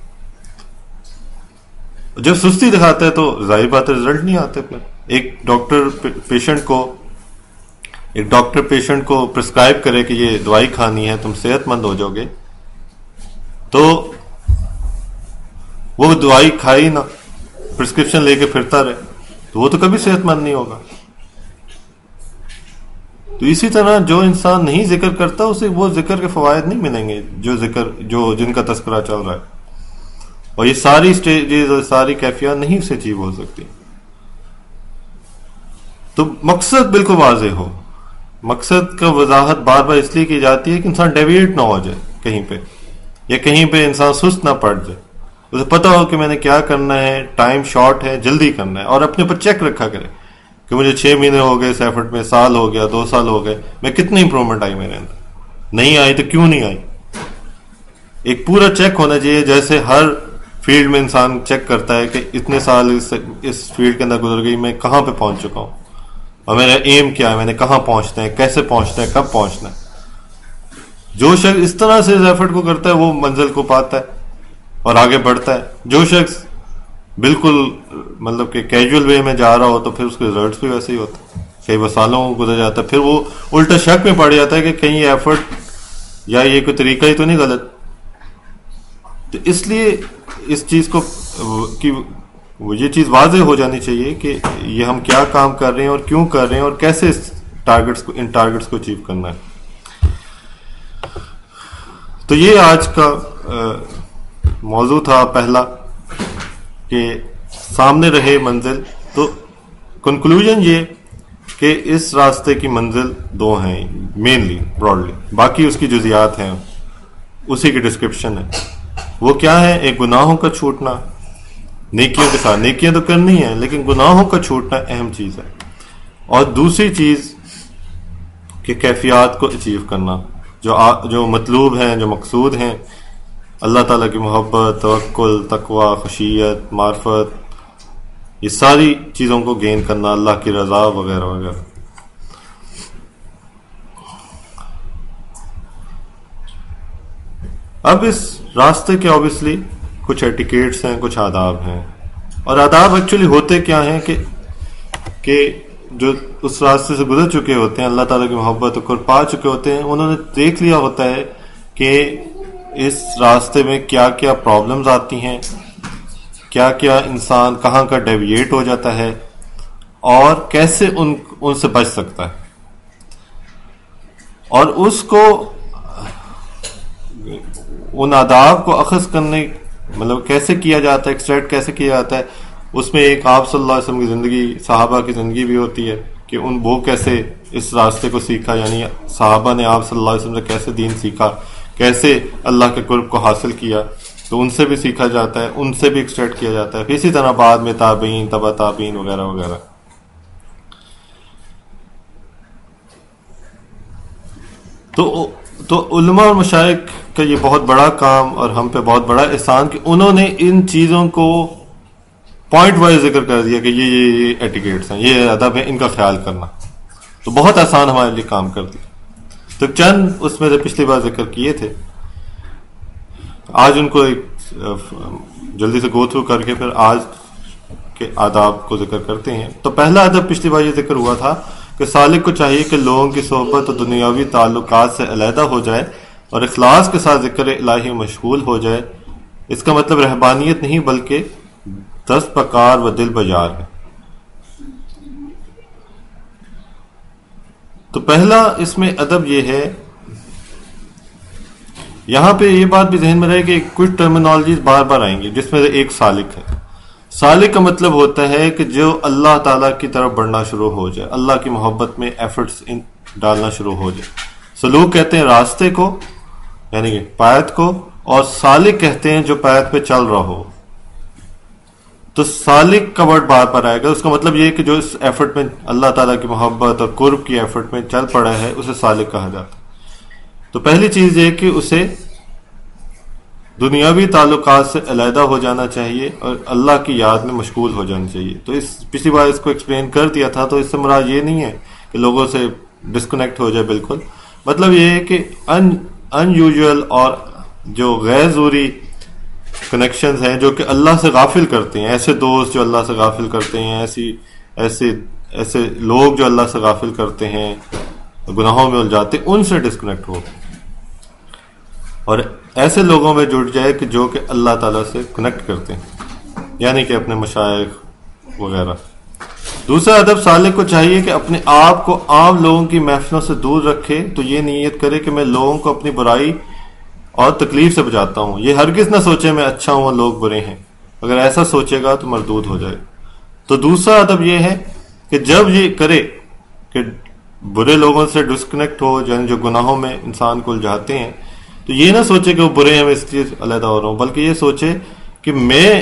جب سستی دکھاتا ہے تو ظاہر بات ہے رزلٹ نہیں آتے. پھر ایک ڈاکٹر پیشنٹ کو ایک ڈاکٹر پیشنٹ کو پرسکرائب کرے کہ یہ دوائی کھانی ہے، تم صحت مند ہو جاؤ گے، تو وہ دوائی کھائی نہ، پرسکرپشن لے کے پھرتا رہے، تو وہ تو کبھی صحت مند نہیں ہوگا. تو اسی طرح جو انسان نہیں ذکر کرتا اسے وہ ذکر کے فوائد نہیں ملیں گے جو ذکر جو جن کا تذکرہ چل رہا ہے. اور یہ ساری اسٹیجز اور ساری کیفیات نہیں اسے اچیو ہو سکتی. تو مقصد بالکل واضح ہو. مقصد کا وضاحت بار بار اس لیے کی جاتی ہے کہ انسان ڈیویٹ نہ ہو جائے کہیں پہ، یا کہیں پہ انسان سست نہ پڑ جائے. اسے پتا ہو کہ میں نے کیا کرنا ہے، ٹائم شارٹ ہے، جلدی کرنا ہے، اور اپنے پر چیک رکھا کرے کہ مجھے چھ مہینے ہو گئے اس ایفرٹ میں، سال ہو گیا، دو سال ہو گئے، میں کتنی امپرومنٹ آئی میرے اندر، نہیں آئی تو کیوں نہیں آئی. ایک پورا چیک ہونا چاہیے، جیسے ہر فیلڈ میں انسان چیک کرتا ہے کہ اتنے سال اس اس فیلڈ کے اندر گزر گئی، میں کہاں پہ پہنچ چکا ہوں، اور میرا ایم کیا ہے، میں نے کہاں پہنچنا ہے، کیسے پہنچنا ہے، کب پہنچنا ہے. جو شخص اس طرح سے اس ایفرٹ کو کرتا ہے وہ منزل کو پاتا ہے اور آگے بڑھتا ہے. جو شخص بالکل مطلب کہ کیجول وے میں جا رہا ہو تو پھر اس کے ریزلٹس بھی ویسے ہی ہوتے ہیں، کئی بار سالوں گزر جاتا ہے، پھر وہ الٹا شک میں پڑ جاتا ہے کہ کہیں یہ ایفرٹ یا یہ کوئی طریقہ ہی تو نہیں غلط. تو اس لیے اس چیز کو کی یہ چیز واضح ہو جانی چاہیے کہ یہ ہم کیا کام کر رہے ہیں اور کیوں کر رہے ہیں اور کیسے اس ٹارگٹس کو ان ٹارگٹس کو اچیو کرنا ہے. تو یہ آج کا موضوع تھا پہلا کہ سامنے رہے منزل. تو کنکلوژن یہ کہ اس راستے کی منزل دو ہیں مینلی براڈلی، باقی اس کی جزیات ہیں، اسی کی ڈسکرپشن ہے. وہ کیا ہے؟ ایک گناہوں کا چھوٹنا، نیکیوں کے ساتھ نیکیاں تو کرنی ہیں لیکن گناہوں کا چھوٹنا اہم چیز ہے. اور دوسری چیز کہ کیفیات کو اچیو کرنا، جو جو مطلوب ہیں، جو مقصود ہیں، اللہ تعالیٰ کی محبت، توکل، تقوی، خشیت، معرفت، یہ ساری چیزوں کو گین کرنا، اللہ کی رضا وغیرہ وغیرہ. اب اس راستے کے اوبیسلی کچھ ایٹیکیٹس ہیں، کچھ آداب ہیں. اور آداب ایکچولی ہوتے کیا ہیں کہ کہ جو اس راستے سے گزر چکے ہوتے ہیں، اللہ تعالیٰ کی محبت کو پا چکے ہوتے ہیں، انہوں نے دیکھ لیا ہوتا ہے کہ اس راستے میں کیا کیا پرابلمز آتی ہیں، کیا کیا انسان کہاں کا ڈیویٹ ہو جاتا ہے اور کیسے ان ان سے بچ سکتا ہے، اور اس کو ان آداب کو اخذ کرنے مطلب کیسے کیا جاتا ہے، ایکسٹریکٹ کیسے کیا جاتا ہے. اس میں ایک آپ صلی اللہ علیہ وسلم کی زندگی، صحابہ کی زندگی بھی ہوتی ہے کہ ان وہ کیسے اس راستے کو سیکھا، یعنی صحابہ نے آپ صلی اللہ علیہ وسلم سے کیسے دین سیکھا، کیسے اللہ کے قرب کو حاصل کیا، تو ان سے بھی سیکھا جاتا ہے، ان سے بھی ایکسٹریکٹ کیا جاتا ہے. پھر اسی طرح بعد میں تابعین، تبع تابعین وغیرہ وغیرہ. تو تو علماء اور مشائخ کا یہ بہت بڑا کام اور ہم پہ بہت بڑا احسان کہ انہوں نے ان چیزوں کو پوائنٹ وائز ذکر کر دیا کہ یہ یہ یہ ایٹیکیٹس ہیں، یہ ادب ہے، ان کا خیال کرنا. تو بہت آسان ہمارے لیے کام کر دیا. تو چند اس میں سے پچھلی بار ذکر کیے تھے، آج ان کو ایک جلدی سے گو تھرو کر کے پھر آج کے آداب کو ذکر کرتے ہیں. تو پہلا ادب پچھلی بار یہ ذکر ہوا تھا کہ سالک کو چاہیے کہ لوگوں کی صحبت اور دنیاوی تعلقات سے علیحدہ ہو جائے اور اخلاص کے ساتھ ذکر الہی مشغول ہو جائے. اس کا مطلب رہبانیت نہیں بلکہ دست بکار و دل بجار ہے. تو پہلا اس میں ادب یہ ہے، یہاں پہ یہ بات بھی ذہن میں رہے کہ کچھ ٹرمینالوجیز بار بار آئیں گی جس میں سے ایک سالک ہے. سالک کا مطلب ہوتا ہے کہ جو اللہ تعالیٰ کی طرف بڑھنا شروع ہو جائے، اللہ کی محبت میں ایفرٹس ڈالنا شروع ہو جائے. سلوک کہتے ہیں راستے کو یعنی کہ پایت کو، اور سالک کہتے ہیں جو پایت پہ چل رہا ہو. تو سالک کا ورڈ بار بار آئے گا، اس کا مطلب یہ کہ جو اس ایفرٹ میں اللہ تعالیٰ کی محبت اور قرب کی ایفرٹ میں چل پڑا ہے اسے سالک کہا جاتا ہے. تو پہلی چیز یہ کہ اسے دنیاوی تعلقات سے علیحدہ ہو جانا چاہیے اور اللہ کی یاد میں مشغول ہو جانا چاہیے. تو اس پچھلی بار اس کو ایکسپلین کر دیا تھا. تو اس سے مراد یہ نہیں ہے کہ لوگوں سے ڈسکنیکٹ ہو جائے، بالکل. مطلب یہ ہے کہ ان ان یوزول اور جو غیر ضروری کنیکشنز ہیں جو کہ اللہ سے غافل کرتے ہیں، ایسے دوست جو اللہ سے غافل کرتے ہیں، ایسی ایسے ایسے لوگ جو اللہ سے غافل کرتے ہیں، گناہوں میں الجھاتے ہیں، ان سے ڈسکنیکٹ ہو اور ایسے لوگوں میں جڑ جائے کہ جو کہ اللہ تعالیٰ سے کنیکٹ کرتے ہیں، یعنی کہ اپنے مشائخ وغیرہ. دوسرا ادب، سالک کو چاہیے کہ اپنے آپ کو عام لوگوں کی محفلوں سے دور رکھے. تو یہ نیت کرے کہ میں لوگوں کو اپنی برائی اور تکلیف سے بچاتا ہوں. یہ ہرگز نہ سوچے میں اچھا ہوں اور لوگ برے ہیں. اگر ایسا سوچے گا تو مردود ہو جائے. تو دوسرا ادب یہ ہے کہ جب یہ کرے کہ برے لوگوں سے ڈسکنیکٹ ہو، یعنی جو گناہوں میں انسان کو الجھاتے ہیں، تو یہ نہ سوچے کہ وہ برے ہیں میں اس لیے علیحدہ ہو رہا ہوں، بلکہ یہ سوچے کہ میں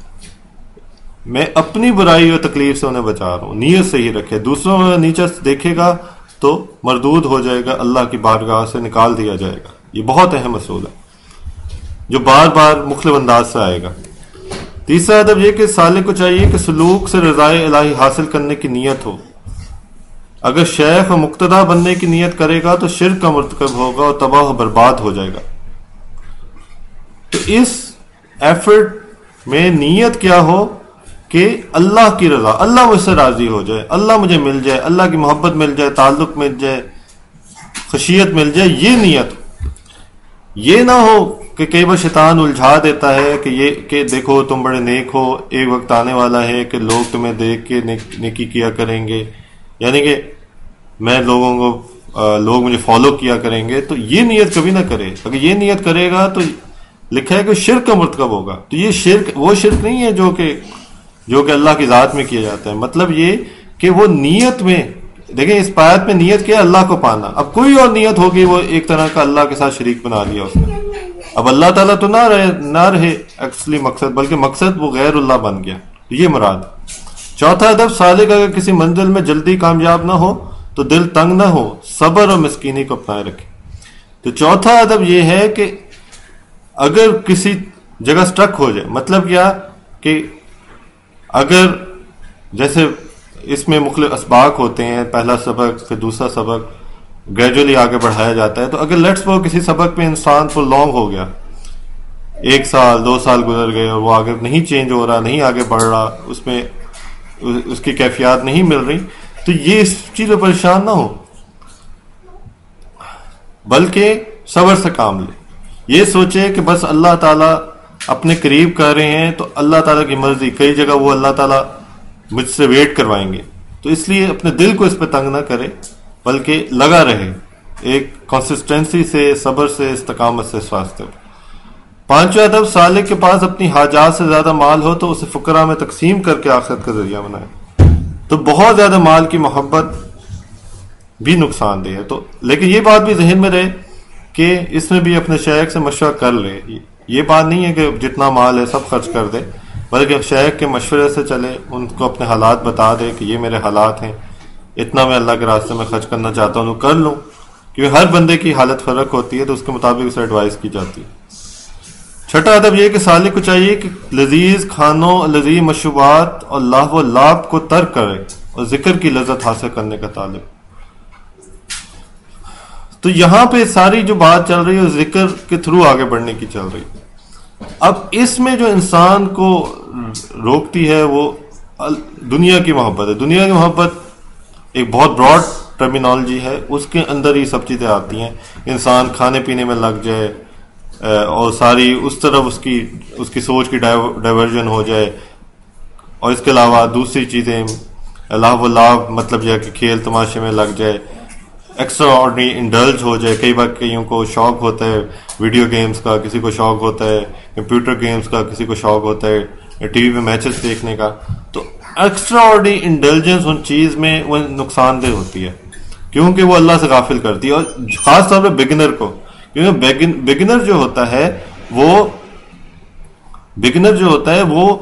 میں اپنی برائی اور تکلیف سے انہیں بچا رہا ہوں. نیت صحیح رکھے. دوسروں میں نیچا دیکھے گا تو مردود ہو جائے گا، اللہ کی بارگاہ سے نکال دیا جائے گا. یہ بہت اہم اصول ہے جو بار بار مختلف انداز سے آئے گا. تیسرا ادب یہ کہ سالک کو چاہیے کہ سلوک سے رضائے الہی حاصل کرنے کی نیت ہو. اگر شیخ و مقتدا بننے کی نیت کرے گا تو شرک کا مرتکب ہوگا اور تباہ و برباد ہو جائے گا. تو اس ایفرٹ میں نیت کیا ہو کہ اللہ کی رضا، اللہ مجھ سے راضی ہو جائے، اللہ مجھے مل جائے، اللہ کی محبت مل جائے، تعلق مل جائے، خشیت مل جائے. یہ نیت. یہ نہ ہو کہ کئی بار شیطان الجھا دیتا ہے کہ یہ کہ دیکھو تم بڑے نیک ہو، ایک وقت آنے والا ہے کہ لوگ تمہیں دیکھ کے نیکی کیا کریں گے، یعنی کہ میں لوگوں کو لوگ مجھے فالو کیا کریں گے. تو یہ نیت کبھی نہ کرے. اگر یہ نیت کرے گا تو لکھا ہے کہ شرک کا مرتکب ہوگا. تو یہ شرک وہ شرک نہیں ہے جو کہ جو کہ اللہ کی ذات میں کیا جاتا ہے. مطلب یہ کہ وہ نیت میں دیکھیں، اس پایت میں نیت کیا، اللہ کو پانا. اب کوئی اور نیت ہوگی وہ ایک طرح کا اللہ کے ساتھ شریک بنا لیا اس نے. اب اللہ تعالیٰ تو نہ رہے نہ رہے اصلی مقصد، بلکہ مقصد وہ غیر اللہ بن گیا. یہ مراد. چوتھا ادب، سالک اگر کسی منزل میں جلدی کامیاب نہ ہو تو دل تنگ نہ ہو، صبر اور مسکینی کو اپنائے رکھے. تو چوتھا ادب یہ ہے کہ اگر کسی جگہ سٹرک ہو جائے، مطلب کیا کہ اگر جیسے اس میں مختلف اسباق ہوتے ہیں، پہلا سبق پھر دوسرا سبق گریجولی آگے بڑھایا جاتا ہے. تو اگر لیٹس وہ کسی سبق میں انسان پر لانگ ہو گیا، ایک سال دو سال گزر گئے اور وہ آگے نہیں چینج ہو رہا، نہیں آگے بڑھ رہا، اس میں اس کی کیفیات نہیں مل رہی، تو یہ اس چیز پہ پریشان نہ ہو، بلکہ صبر سے کام لے. یہ سوچے کہ بس اللہ تعالیٰ اپنے قریب کر رہے ہیں تو اللہ تعالیٰ کی مرضی، کئی جگہ وہ اللہ تعالیٰ مجھ سے ویٹ کروائیں گے، تو اس لیے اپنے دل کو اس پہ تنگ نہ کرے بلکہ لگا رہے ایک کنسسٹنسی سے، صبر سے، استقامت سے اس واسطے. پانچواں ادب، سالک کے پاس اپنی حاجات سے زیادہ مال ہو تو اسے فقراء میں تقسیم کر کے آخرت کا ذریعہ بنائے. تو بہت زیادہ مال کی محبت بھی نقصان دہ ہے. تو لیکن یہ بات بھی ذہن میں رہے کہ اس میں بھی اپنے شیخ سے مشورہ کر لے. یہ بات نہیں ہے کہ جتنا مال ہے سب خرچ کر دے، بلکہ شیخ کے مشورے سے چلے، ان کو اپنے حالات بتا دے کہ یہ میرے حالات ہیں، اتنا میں اللہ کے راستے میں خرچ کرنا چاہتا ہوں، کر لوں. کیونکہ ہر بندے کی حالت فرق ہوتی ہے تو اس کے مطابق اسے ایڈوائز کی جاتی ہے. چھٹا ادب یہ کہ سالک کو چاہیے کہ لذیذ کھانوں، لذیذ مشروبات اور لاہو و لعب کو ترک کرے اور ذکر کی لذت حاصل کرنے کا طالب. تو یہاں پہ ساری جو بات چل رہی ہے ذکر کے تھرو آگے بڑھنے کی چل رہی ہے. اب اس میں جو انسان کو روکتی ہے وہ دنیا کی محبت ہے. دنیا کی محبت ایک بہت براڈ ٹرمینالوجی ہے، اس کے اندر ہی سب چیزیں آتی ہیں. انسان کھانے پینے میں لگ جائے اور ساری اس طرف اس کی اس کی سوچ کی ڈائیورژن ہو جائے، اور اس کے علاوہ دوسری چیزیں لاہو و لعب مطلب یہ کہ کھیل تماشے میں لگ جائے، ایکسٹرا آرڈنری انڈلج ہو جائے. کئی بار کئیوں کو شوق ہوتا ہے ویڈیو گیمز کا، کسی کو شوق ہوتا ہے کمپیوٹر گیمز کا، کسی کو شوق ہوتا ہے ٹی وی پہ میچز دیکھنے کا. تو ایکسٹرا آرڈنری انڈلجنس ان چیز میں وہ نقصان دہ ہوتی ہے کیونکہ وہ اللہ سے غافل کرتی ہے، اور خاص طور پہ بگنر کو. کیونکہ بگنر جو ہوتا ہے وہ بگنر جو ہوتا ہے وہ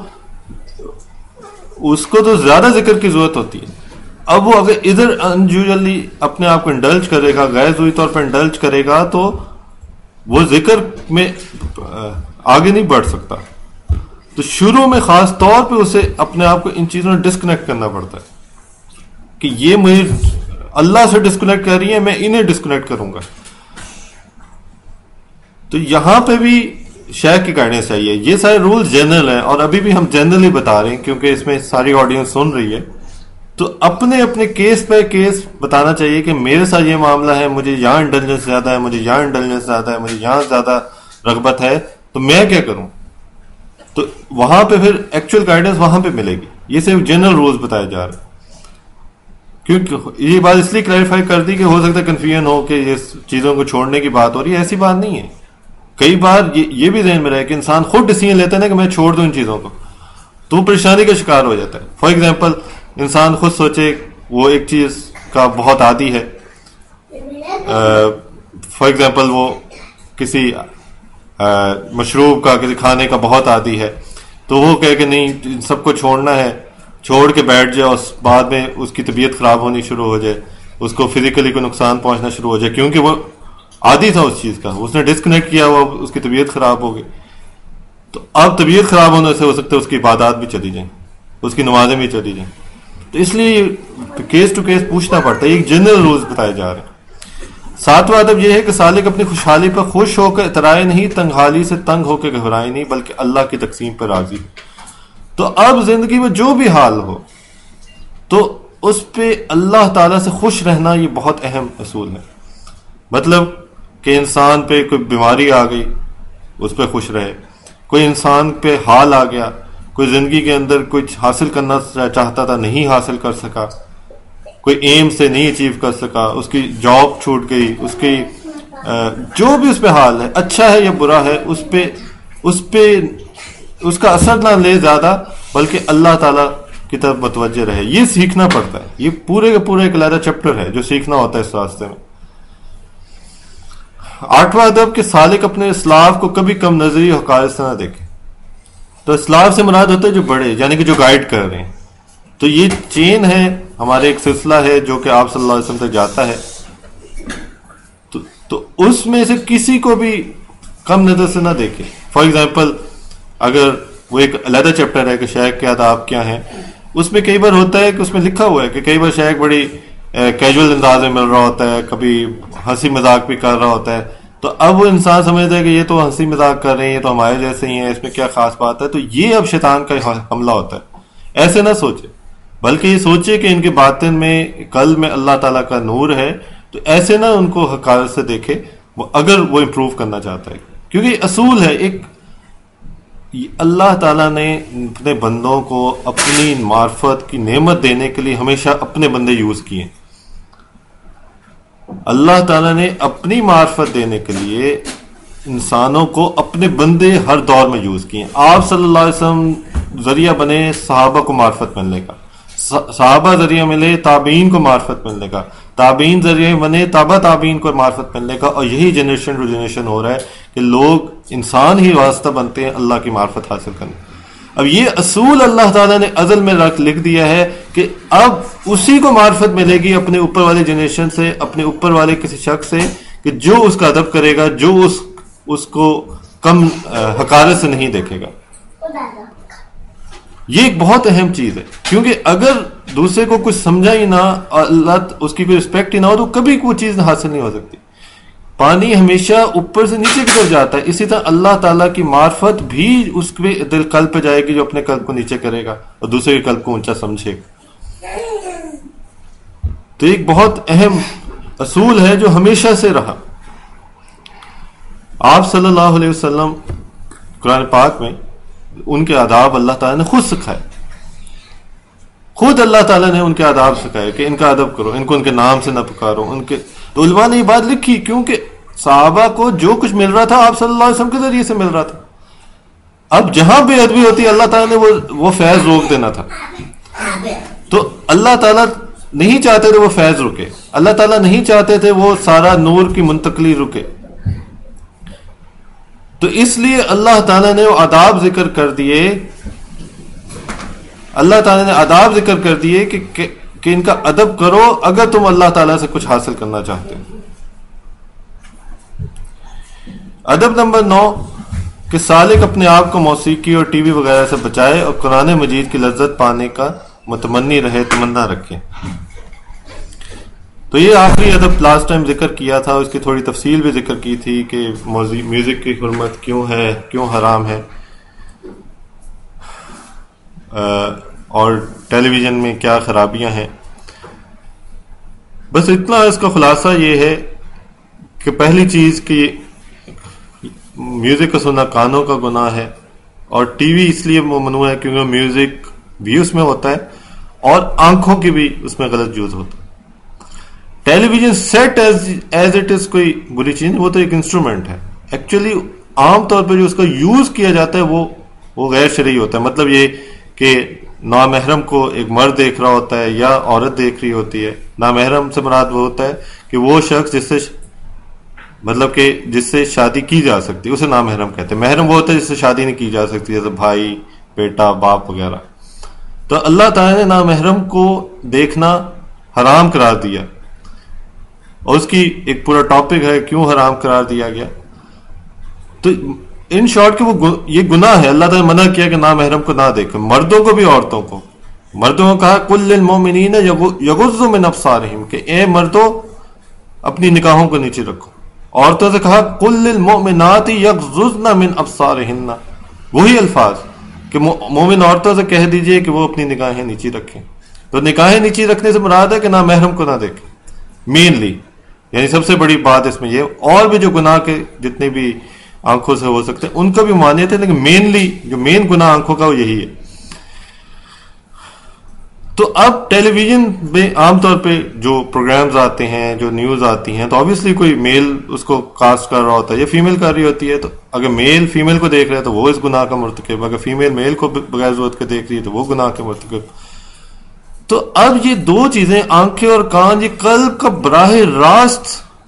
اس کو تو زیادہ ذکر کی ضرورت ہوتی ہے. اب وہ اگر ادھر انیوژلی اپنے آپ کو انڈلج کرے گا، غیر ضروری طور پر انڈلج کرے گا، تو وہ ذکر میں آگے نہیں بڑھ سکتا. تو شروع میں خاص طور پہ اسے اپنے آپ کو ان چیزوں سے ڈسکنیکٹ کرنا پڑتا ہے کہ یہ مجھے اللہ سے ڈسکنیکٹ کر رہی ہے، میں انہیں ڈسکنیکٹ کروں گا. تو یہاں پہ بھی شیخ کی گائیڈنس چاہیے. یہ سارے رول جنرل ہیں اور ابھی بھی ہم جنرلی بتا رہے ہیں کیونکہ اس میں ساری آڈینس سن رہی ہے. تو اپنے اپنے کیس پہ کیس بتانا چاہیے کہ میرے ساتھ یہ معاملہ ہے، مجھے یہاں انڈلجنس زیادہ ہے، مجھے یہاں انڈلجنس زیادہ ہے، مجھے یہاں زیادہ رغبت ہے، تو میں کیا کروں. تو وہاں پہ پھر ایکچوئل گائیڈنس وہاں پہ ملے گی. یہ صرف جنرل رولز بتائے جا رہے ہیں. کیونکہ یہ بات اس لیے کلیریفائی کر دی کہ ہو سکتا ہے کنفیوژن ہو کہ یہ چیزوں کو چھوڑنے کی بات ہو رہی ہے. ایسی بات نہیں ہے. کئی بار یہ بھی ذہن میں رہے کہ انسان خود ڈیسیژن لیتا ہے نا کہ میں چھوڑ دوں ان چیزوں کو، تو وہ پریشانی کا شکار ہو جاتا ہے. فار ایگزامپل انسان خود سوچے وہ ایک چیز کا بہت عادی ہے، فار ایگزامپل وہ کسی مشروب کا، کسی کھانے کا بہت عادی ہے، تو وہ کہے کہ نہیں سب کو چھوڑنا ہے، چھوڑ کے بیٹھ جائے اور بعد میں اس کی طبیعت خراب ہونی شروع ہو جائے، اس کو فزیکلی کوئی نقصان پہنچنا شروع ہو جائے کیونکہ وہ عادی تھا اس چیز کا، اس نے ڈسکنیکٹ کیا ہوا، اس کی طبیعت خراب ہو گئی. تو اب طبیعت خراب ہونے سے ہو سکتا ہے اس کی عبادات بھی چلی جائیں، اس کی نمازیں بھی چلی جائیں. تو اس لیے کیس ٹو کیس پوچھنا پڑتا ہے. ایک جنرل رولز بتائے جا رہے ہیں. ساتواں ادب یہ ہے کہ سالک اپنی خوشحالی پر خوش ہو کر اترائے نہیں، تنگحالی سے تنگ ہو کے گھبرائے نہیں، بلکہ اللہ کی تقسیم پر راضی. تو اب زندگی میں جو بھی حال ہو تو اس پہ اللہ تعالیٰ سے خوش رہنا یہ بہت اہم اصول ہے. مطلب کہ انسان پہ کوئی بیماری آ گئی اس پہ خوش رہے، کوئی انسان پہ حال آ گیا، کوئی زندگی کے اندر کچھ حاصل کرنا چاہتا تھا نہیں حاصل کر سکا، کوئی ایم سے نہیں اچیو کر سکا، اس کی جاب چھوٹ گئی، اس کی جو بھی اس پہ حال ہے اچھا ہے یا برا ہے، اس پہ اس پہ اس کا اثر نہ لے زیادہ بلکہ اللہ تعالیٰ کی طرف متوجہ رہے. یہ سیکھنا پڑتا ہے. یہ پورے کا پورا ایک علیحدہ چیپٹر ہے جو سیکھنا ہوتا ہے اس راستے میں. آٹھواں ادب کہ سالک اپنے اسلاف کو کبھی کم نظری اور حقارت سے نہ دیکھے. تو اسلاف سے مراد ہوتا ہے جو بڑے، یعنی کہ جو گائیڈ کر رہے ہیں. تو یہ چین ہے، ہمارے ایک سلسلہ ہے جو کہ آپ صلی اللہ علیہ وسلم تک جاتا ہے. تو, تو اس میں سے کسی کو بھی کم نظر سے نہ دیکھے. فار ایگزامپل اگر وہ ایک علیحدہ چیپٹر ہے کہ شیخ کے آداب کیا ہیں، اس میں کئی بار ہوتا ہے کہ اس میں لکھا ہوا ہے کہ کئی بار شیخ بڑی کیجول انداز میں مل رہا ہوتا ہے، کبھی ہنسی مذاق بھی کر رہا ہوتا ہے. تو اب وہ انسان سمجھتا ہے کہ یہ تو ہنسی مذاق کر رہے ہیں، یہ تو ہمارے جیسے ہی ہیں، اس میں کیا خاص بات ہے. تو یہ اب شیطان کا حملہ ہوتا ہے. ایسے نہ سوچے. بلکہ یہ سوچے کہ ان کے باطن میں قلب میں اللہ تعالیٰ کا نور ہے، تو ایسے نہ ان کو حقارت سے دیکھے وہ اگر وہ امپروو کرنا چاہتا ہے. کیونکہ اصول ہے ایک، اللہ تعالیٰ نے اپنے بندوں کو اپنی معرفت کی نعمت دینے کے لیے ہمیشہ اپنے بندے یوز کیے. اللہ تعالیٰ نے اپنی معرفت دینے کے لیے انسانوں کو اپنے بندے ہر دور میں یوز کیے. آپ صلی اللہ علیہ وسلم ذریعہ بنے صحابہ کو معرفت ملنے کا، صحابہ ذریعہ ملے تابعین کو معرفت ملنے کا، تابعین ذریعے بنے تابع تابعین کو معرفت ملنے کا، اور یہی جنریشن ٹو جنریشن ہو رہا ہے کہ لوگ انسان ہی واسطہ بنتے ہیں اللہ کی معرفت حاصل کرنے. اب یہ اصول اللہ تعالیٰ نے ازل میں رکھ لکھ دیا ہے کہ اب اسی کو معرفت ملے گی اپنے اوپر والے جنریشن سے، اپنے اوپر والے کسی شخص سے کہ جو اس کا ادب کرے گا، جو اس اس کو کم حقارت سے نہیں دیکھے گا. یہ ایک بہت اہم چیز ہے، کیونکہ اگر دوسرے کو کچھ سمجھا ہی نہ، اللہ اس کی کوئی رسپیکٹ ہی نہ ہو، تو کبھی کوئی چیز حاصل نہیں ہو سکتی. پانی ہمیشہ اوپر سے نیچے کی طرف جاتا ہے، اسی طرح اللہ تعالیٰ کی معرفت بھی اس کے دل قلب پہ جائے گی جو اپنے قلب کو نیچے کرے گا اور دوسرے کے قلب کو اونچا سمجھے گا. تو ایک بہت اہم اصول ہے جو ہمیشہ سے رہا. آپ صلی اللہ علیہ وسلم قرآن پاک میں ان کے آداب اللہ تعالیٰ نے خود سکھائے، خود اللہ تعالیٰ نے ان کے آداب سکھائے کہ ان کا ادب کرو، ان کو ان کے نام سے نہ پکارو. ان کے تو علماء نے یہ بات لکھی کیونکہ صحابہ کو جو کچھ مل رہا تھا آپ صلی اللہ علیہ وسلم کے ذریعے سے مل رہا تھا. اب جہاں بے ادبی ہوتی ہے اللہ تعالیٰ نے وہ وہ فیض روک دینا تھا. تو اللہ تعالیٰ نہیں چاہتے تھے وہ فیض رکے، اللہ تعالیٰ نہیں چاہتے تھے وہ سارا نور کی منتقلی رکے. تو اس لیے اللہ تعالیٰ نے وہ آداب ذکر کر دیے، اللہ تعالیٰ نے آداب ذکر کر دیے کہ, کہ, کہ ان کا ادب کرو اگر تم اللہ تعالیٰ سے کچھ حاصل کرنا چاہتے ہو. ادب نمبر نو کہ سالک اپنے آپ کو موسیقی اور ٹی وی وغیرہ سے بچائے اور قرآن مجید کی لذت پانے کا متمنی رہے، تمنا رکھے. تو یہ آخری ادب لاسٹ ٹائم ذکر کیا تھا، اس کی تھوڑی تفصیل بھی ذکر کی تھی کہ میوزک کی حرمت کیوں ہے، کیوں حرام ہے، اور ٹیلی ویژن میں کیا خرابیاں ہیں. بس اتنا اس کا خلاصہ یہ ہے کہ پہلی چیز کہ میوزک کا سننا کانوں کا گناہ ہے، اور ٹی وی اس لیے ممنوع ہے کیونکہ میوزک بھی اس میں ہوتا ہے اور آنکھوں کی بھی اس میں غلط یوز ہوتا ہے. Television set as as it is کوئی بری چیز نہیں، وہ تو ایک انسٹرومنٹ ہے. ایکچولی عام طور پہ جو اس کا یوز کیا جاتا ہے وہ وہ غیر شرعی ہوتا ہے. مطلب یہ کہ نامحرم کو ایک مرد دیکھ رہا ہوتا ہے یا عورت دیکھ رہی ہوتی ہے. نامحرم سے مراد وہ ہوتا ہے کہ وہ شخص جس سے مطلب کہ جس سے شادی کی جا سکتی ہے اسے نامحرم کہتے ہیں. محرم وہ ہوتا ہے جس سے شادی نہیں کی جا سکتی، جیسے بھائی، بیٹا، باپ وغیرہ. تو اللہ تعالیٰ نے نامحرم کو دیکھنا حرام قرار دیا، اور اس کی ایک پورا ٹاپک ہے کیوں حرام قرار دیا گیا. تو ان شارٹ کہ وہ یہ گناہ ہے، اللہ تعالیٰ نے منع کیا کہ نامحرم کو نہ دیکھیں، مردوں کو بھی عورتوں کو. مردوں کو کہا قل للمؤمنین یغضوا من ابصارہم کہ اے مردوں اپنی نگاہوں کو نیچے رکھو. عورتوں سے کہا قل للمؤمنات یغضضن من ابصارہن، وہی الفاظ کہ مومن عورتوں سے کہہ دیجئے کہ وہ اپنی نگاہیں نیچے رکھیں. تو نگاہیں نیچے رکھنے سے مراد ہے کہ نامحرم کو نہ دیکھیں مینلی، یعنی سب سے بڑی بات اس میں یہ. اور بھی جو گناہ کے جتنے بھی آنکھوں سے ہو سکتے ہیں ان کا بھی مانیت ہے، لیکن مینلی جو مین گناہ آنکھوں کا وہ یہی ہے. تو اب ٹیلی ویژن میں عام طور پہ جو پروگرامز آتے ہیں، جو نیوز آتی ہیں، تو آبویسلی کوئی میل اس کو کاسٹ کر رہا ہوتا ہے یا فیمیل کر رہی ہوتی ہے. تو اگر میل فیمیل کو دیکھ رہا ہے تو وہ اس گناہ کا مرتکب، اگر فیمیل میل کو بغیر ضرورت کے دیکھ رہی ہے تو وہ گناہ کا مرتکب. تو اب یہ دو چیزیں آنکھیں اور کان یہ قلب کا براہ راست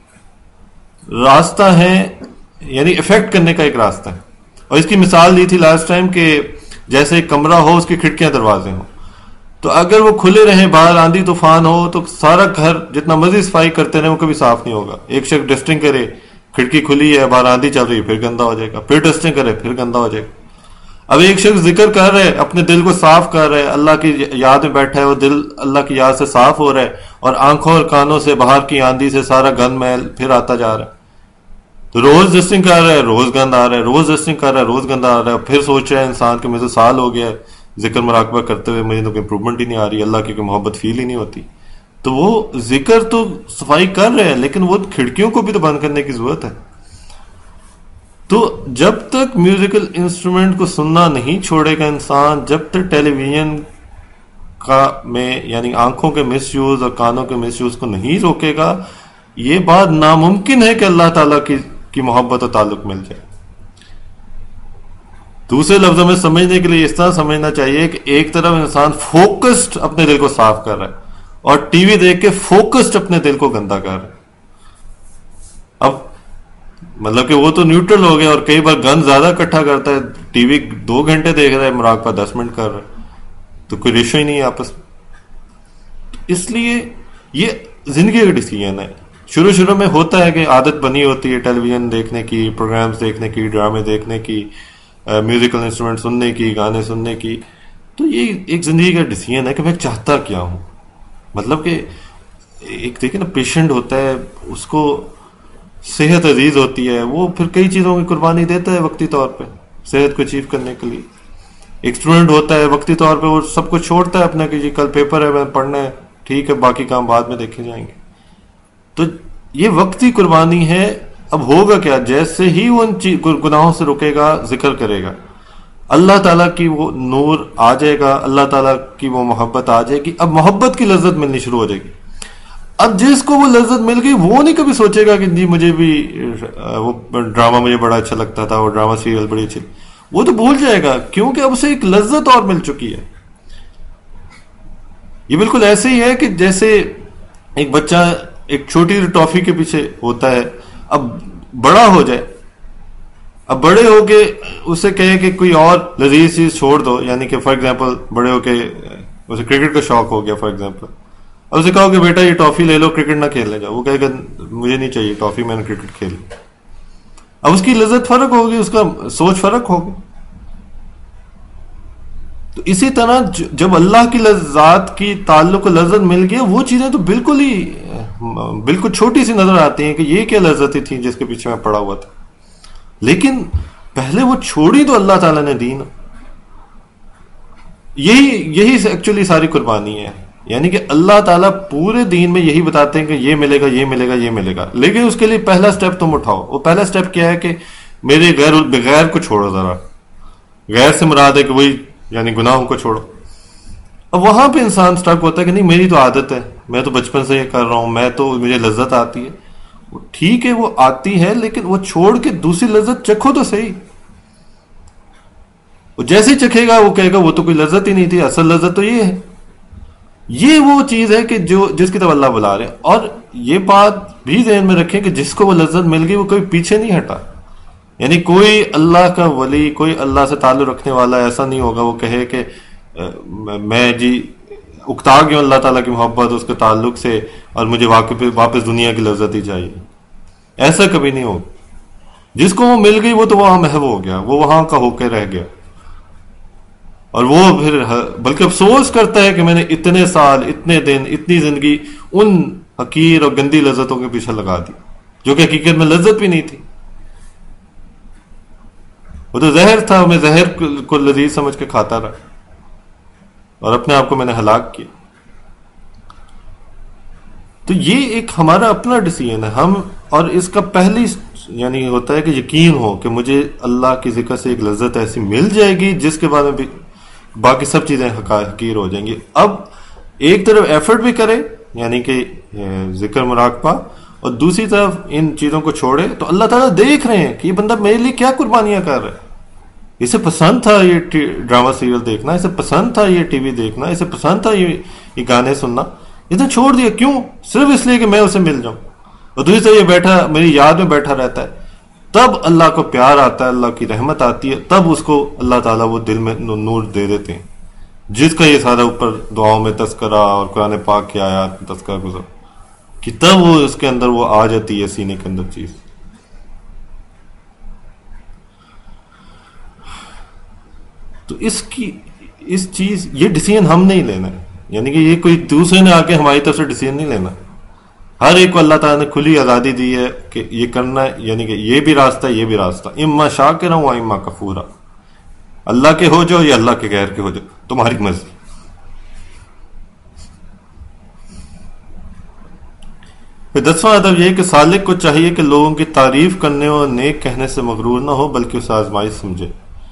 راستہ ہے، یعنی افیکٹ کرنے کا ایک راستہ ہے. اور اس کی مثال دی تھی لاسٹ ٹائم کہ جیسے ایک کمرہ ہو، اس کی کھڑکیاں دروازے ہوں، تو اگر وہ کھلے رہیں، باہر آندھی طوفان ہو تو سارا گھر جتنا مرضی صفائی کرتے رہیں وہ کبھی صاف نہیں ہوگا. ایک شخص ڈسٹنگ کرے، کھڑکی کھلی ہے، باہر آندھی چل رہی ہے، پھر گندا ہو جائے گا، پھر ڈسٹنگ کرے، پھر گندا ہو جائے گا. اب ایک شخص ذکر کر رہے، اپنے دل کو صاف کر رہے، اللہ کی یاد میں بیٹھا ہے، وہ دل اللہ کی یاد سے صاف ہو رہا ہے، اور آنکھوں اور کانوں سے باہر کی آندھی سے سارا گند میل پھر آتا جا رہا ہے. تو روز ڈسٹنگ کر رہا ہے، روز گند آ رہا ہے، روز ڈسٹنگ کر رہا ہے، روز گند آ رہا ہے. پھر سوچ رہا ہے انسان کہ مجھے سال ہو گیا ہے ذکر مراقبہ کرتے ہوئے مجھے تو کوئی امپروومنٹ ہی نہیں آ رہی, اللہ کی کوئی محبت فیل ہی نہیں ہوتی, تو وہ ذکر تو صفائی کر رہے ہیں لیکن وہ کھڑکیوں کو بھی تو بند کرنے کی ضرورت ہے. تو جب تک میوزیکل انسٹرومنٹ کو سننا نہیں چھوڑے گا انسان, جب تک ٹیلی ویژن کا میں یعنی آنکھوں کے مس یوز اور کانوں کے مس یوز کو نہیں روکے گا, یہ بات ناممکن ہے کہ اللہ تعالیٰ کی کی محبت و تعلق مل جائے. دوسرے لفظوں میں سمجھنے کے لیے اس طرح سمجھنا چاہیے کہ ایک طرف انسان فوکسڈ اپنے دل کو صاف کر رہا ہے اور ٹی وی دیکھ کے فوکسڈ اپنے دل کو گندا کر رہا ہے. اب مطلب کہ وہ تو نیوٹرل ہو گیا, اور کئی بار گند زیادہ اکٹھا کرتا ہے, ٹی وی دو گھنٹے دیکھ رہا ہے, مراقبہ دس منٹ کر رہا ہے, تو کوئی ریشو ہی نہیں ہے آپس میں. اس لیے یہ زندگی کا ڈیسیژن ہے. شروع شروع میں ہوتا ہے کہ عادت بنی ہوتی ہے ٹیلی ویژن دیکھنے کی, پروگرامز دیکھنے کی, ڈرامے دیکھنے کی, میوزیکل انسٹرومنٹ سننے کی, گانے سننے کی. تو یہ ایک زندگی کا ڈیسیژن ہے کہ میں چاہتا کیا ہوں. مطلب کہ ایک دیکھیں نا, پیشنٹ ہوتا ہے, اس کو صحت عزیز ہوتی ہے, وہ پھر کئی چیزوں کی قربانی دیتا ہے وقتی طور پہ صحت کو اچیو کرنے کے لیے. ایک اسٹوڈنٹ ہوتا ہے, وقتی طور پہ وہ سب کچھ چھوڑتا ہے اپنا کہ جی کل پیپر ہے, میں پڑھنا ہے, ٹھیک ہے, باقی کام بعد میں دیکھے جائیں گے. تو یہ وقتی قربانی ہے. اب ہوگا کیا, جیسے ہی وہ ان گناہوں سے رکے گا, ذکر کرے گا, اللہ تعالیٰ کی وہ نور آ جائے گا, اللہ تعالیٰ کی وہ محبت آ جائے گی. اب محبت کی لذت ملنی شروع ہو جائے گی. اب جس کو وہ لذت مل گئی وہ نہیں کبھی سوچے گا کہ جی مجھے بھی وہ ڈرامہ مجھے بڑا اچھا لگتا تھا, وہ ڈرامہ سیریل بڑی اچھی, وہ تو بھول جائے گا, کیونکہ اب اسے ایک لذت اور مل چکی ہے. یہ بالکل ایسے ہی ہے کہ جیسے ایک بچہ ایک چھوٹی ٹافی کے پیچھے ہوتا ہے, اب بڑا ہو جائے, اب بڑے ہو کے اسے کہے کہ کوئی اور لذیذ چیز چھوڑ دو, یعنی کہ فار ایگزامپل بڑے ہو کے اسے کرکٹ کا شوق ہو گیا فار ایگزامپل, اب اسے کہو کہ بیٹا یہ ٹافی لے لو, کرکٹ نہ کھیلنے جاؤ, وہ کہے گا مجھے نہیں چاہیے ٹافی, میں نے کرکٹ کھیلی. اب اس کی لذت فرق ہوگی, اس کا سوچ فرق ہوگی. تو اسی طرح جب اللہ کی لذات کی تعلق لذت مل گئی, وہ چیزیں تو بالکل ہی بالکل چھوٹی سی نظر آتی ہیں کہ یہ کیا لذتیں تھیں جس کے پیچھے میں پڑا ہوا تھا, لیکن پہلے وہ چھوڑی تو اللہ تعالیٰ نے دی نا. یہی یہی ایکچولی ساری قربانی ہے. یعنی کہ اللہ تعالیٰ پورے دین میں یہی بتاتے ہیں کہ یہ ملے گا, یہ ملے گا, یہ ملے گا, لیکن اس کے لیے پہلا سٹیپ تم اٹھاؤ. وہ پہلا سٹیپ کیا ہے کہ میرے غیر بغیر کو چھوڑو. ذرا غیر سے مراد ہے کہ وہی یعنی گناہوں کو چھوڑو. اب وہاں پہ انسان سٹک ہوتا ہے کہ نہیں میری تو عادت ہے, میں تو بچپن سے یہ کر رہا ہوں, میں تو مجھے لذت آتی ہے. ٹھیک ہے وہ آتی ہے, لیکن وہ چھوڑ کے دوسری لذت چکھو تو صحیح. وہ جیسے ہی چکھے گا وہ کہے گا وہ تو کوئی لذت ہی نہیں تھی, اصل لذت تو یہ ہے. یہ وہ چیز ہے کہ جو جس کی طرف اللہ بلا رہے ہیں. اور یہ بات بھی ذہن میں رکھیں کہ جس کو وہ لذت مل گئی وہ کبھی پیچھے نہیں ہٹا. یعنی کوئی اللہ کا ولی, کوئی اللہ سے تعلق رکھنے والا ایسا نہیں ہوگا وہ کہے کہ میں جی اکتا گیا اللہ تعالیٰ کی محبت اس کے تعلق سے اور مجھے واپس دنیا کی لذت ہی چاہیے. ایسا کبھی نہیں ہوگا. جس کو وہ مل گئی وہ تو وہاں محو ہو گیا, وہ وہاں کا ہو کے رہ گیا, اور وہ پھر بلکہ افسوس کرتا ہے کہ میں نے اتنے سال, اتنے دن, اتنی زندگی ان حقیر اور گندی لذتوں کے پیچھے لگا دی جو کہ حقیقت میں لذت بھی نہیں تھی. وہ تو زہر تھا, میں زہر کو لذیذ سمجھ کے کھاتا رہا اور اپنے آپ کو میں نے ہلاک کیا. تو یہ ایک ہمارا اپنا ڈیسیژن ہے. ہم اور اس کا پہلی یعنی ہوتا ہے کہ یقین ہو کہ مجھے اللہ کی ذکر سے ایک لذت ایسی مل جائے گی جس کے بعد میں بھی باقی سب چیزیں حقیر ہو جائیں گی. اب ایک طرف ایفرٹ بھی کرے یعنی کہ ذکر مراقبہ, اور دوسری طرف ان چیزوں کو چھوڑے, تو اللہ تعالیٰ دیکھ رہے ہیں کہ یہ بندہ میرے لیے کیا قربانیاں کر رہا ہے. اسے پسند تھا یہ ڈرامہ سیریل دیکھنا, اسے پسند تھا یہ ٹی وی دیکھنا, اسے پسند تھا یہ گانے سننا, اتنا چھوڑ دیا کیوں؟ صرف اس لیے کہ میں اسے مل جاؤں. اور دوسری طرف یہ بیٹھا میری یاد میں بیٹھا رہتا ہے. تب اللہ کو پیار آتا ہے, اللہ کی رحمت آتی ہے, تب اس کو اللہ تعالیٰ وہ دل میں نور دے دیتے ہیں جس کا یہ سارا اوپر دعاؤں میں تذکرہ اور قرآن پاک کی آیات میں تذکرہ گزر, کہ تب وہ اس کے اندر وہ آ جاتی ہے سینے کے اندر چیز. تو اس کی اس چیز یہ ڈیسیژن ہم نہیں لینا ہے, یعنی کہ یہ کوئی دوسرے نے آ کے ہماری طرف سے ڈیسیژن نہیں لینا. ہر ایک کو اللہ تعالیٰ نے کھلی آزادی دی ہے کہ یہ کرنا ہے, یعنی کہ یہ بھی راستہ ہے, یہ بھی راستہ, اما شاکرا و اما کفورا. اللہ کے ہو جاؤ یا اللہ کے غیر کے ہو جاؤ، تمہاری مرضی۔ پھر دسواں ادب یہ کہ سالک کو چاہیے کہ لوگوں کی تعریف کرنے اور نیک کہنے سے مغرور نہ ہو، بلکہ اسے آزمائش سمجھے۔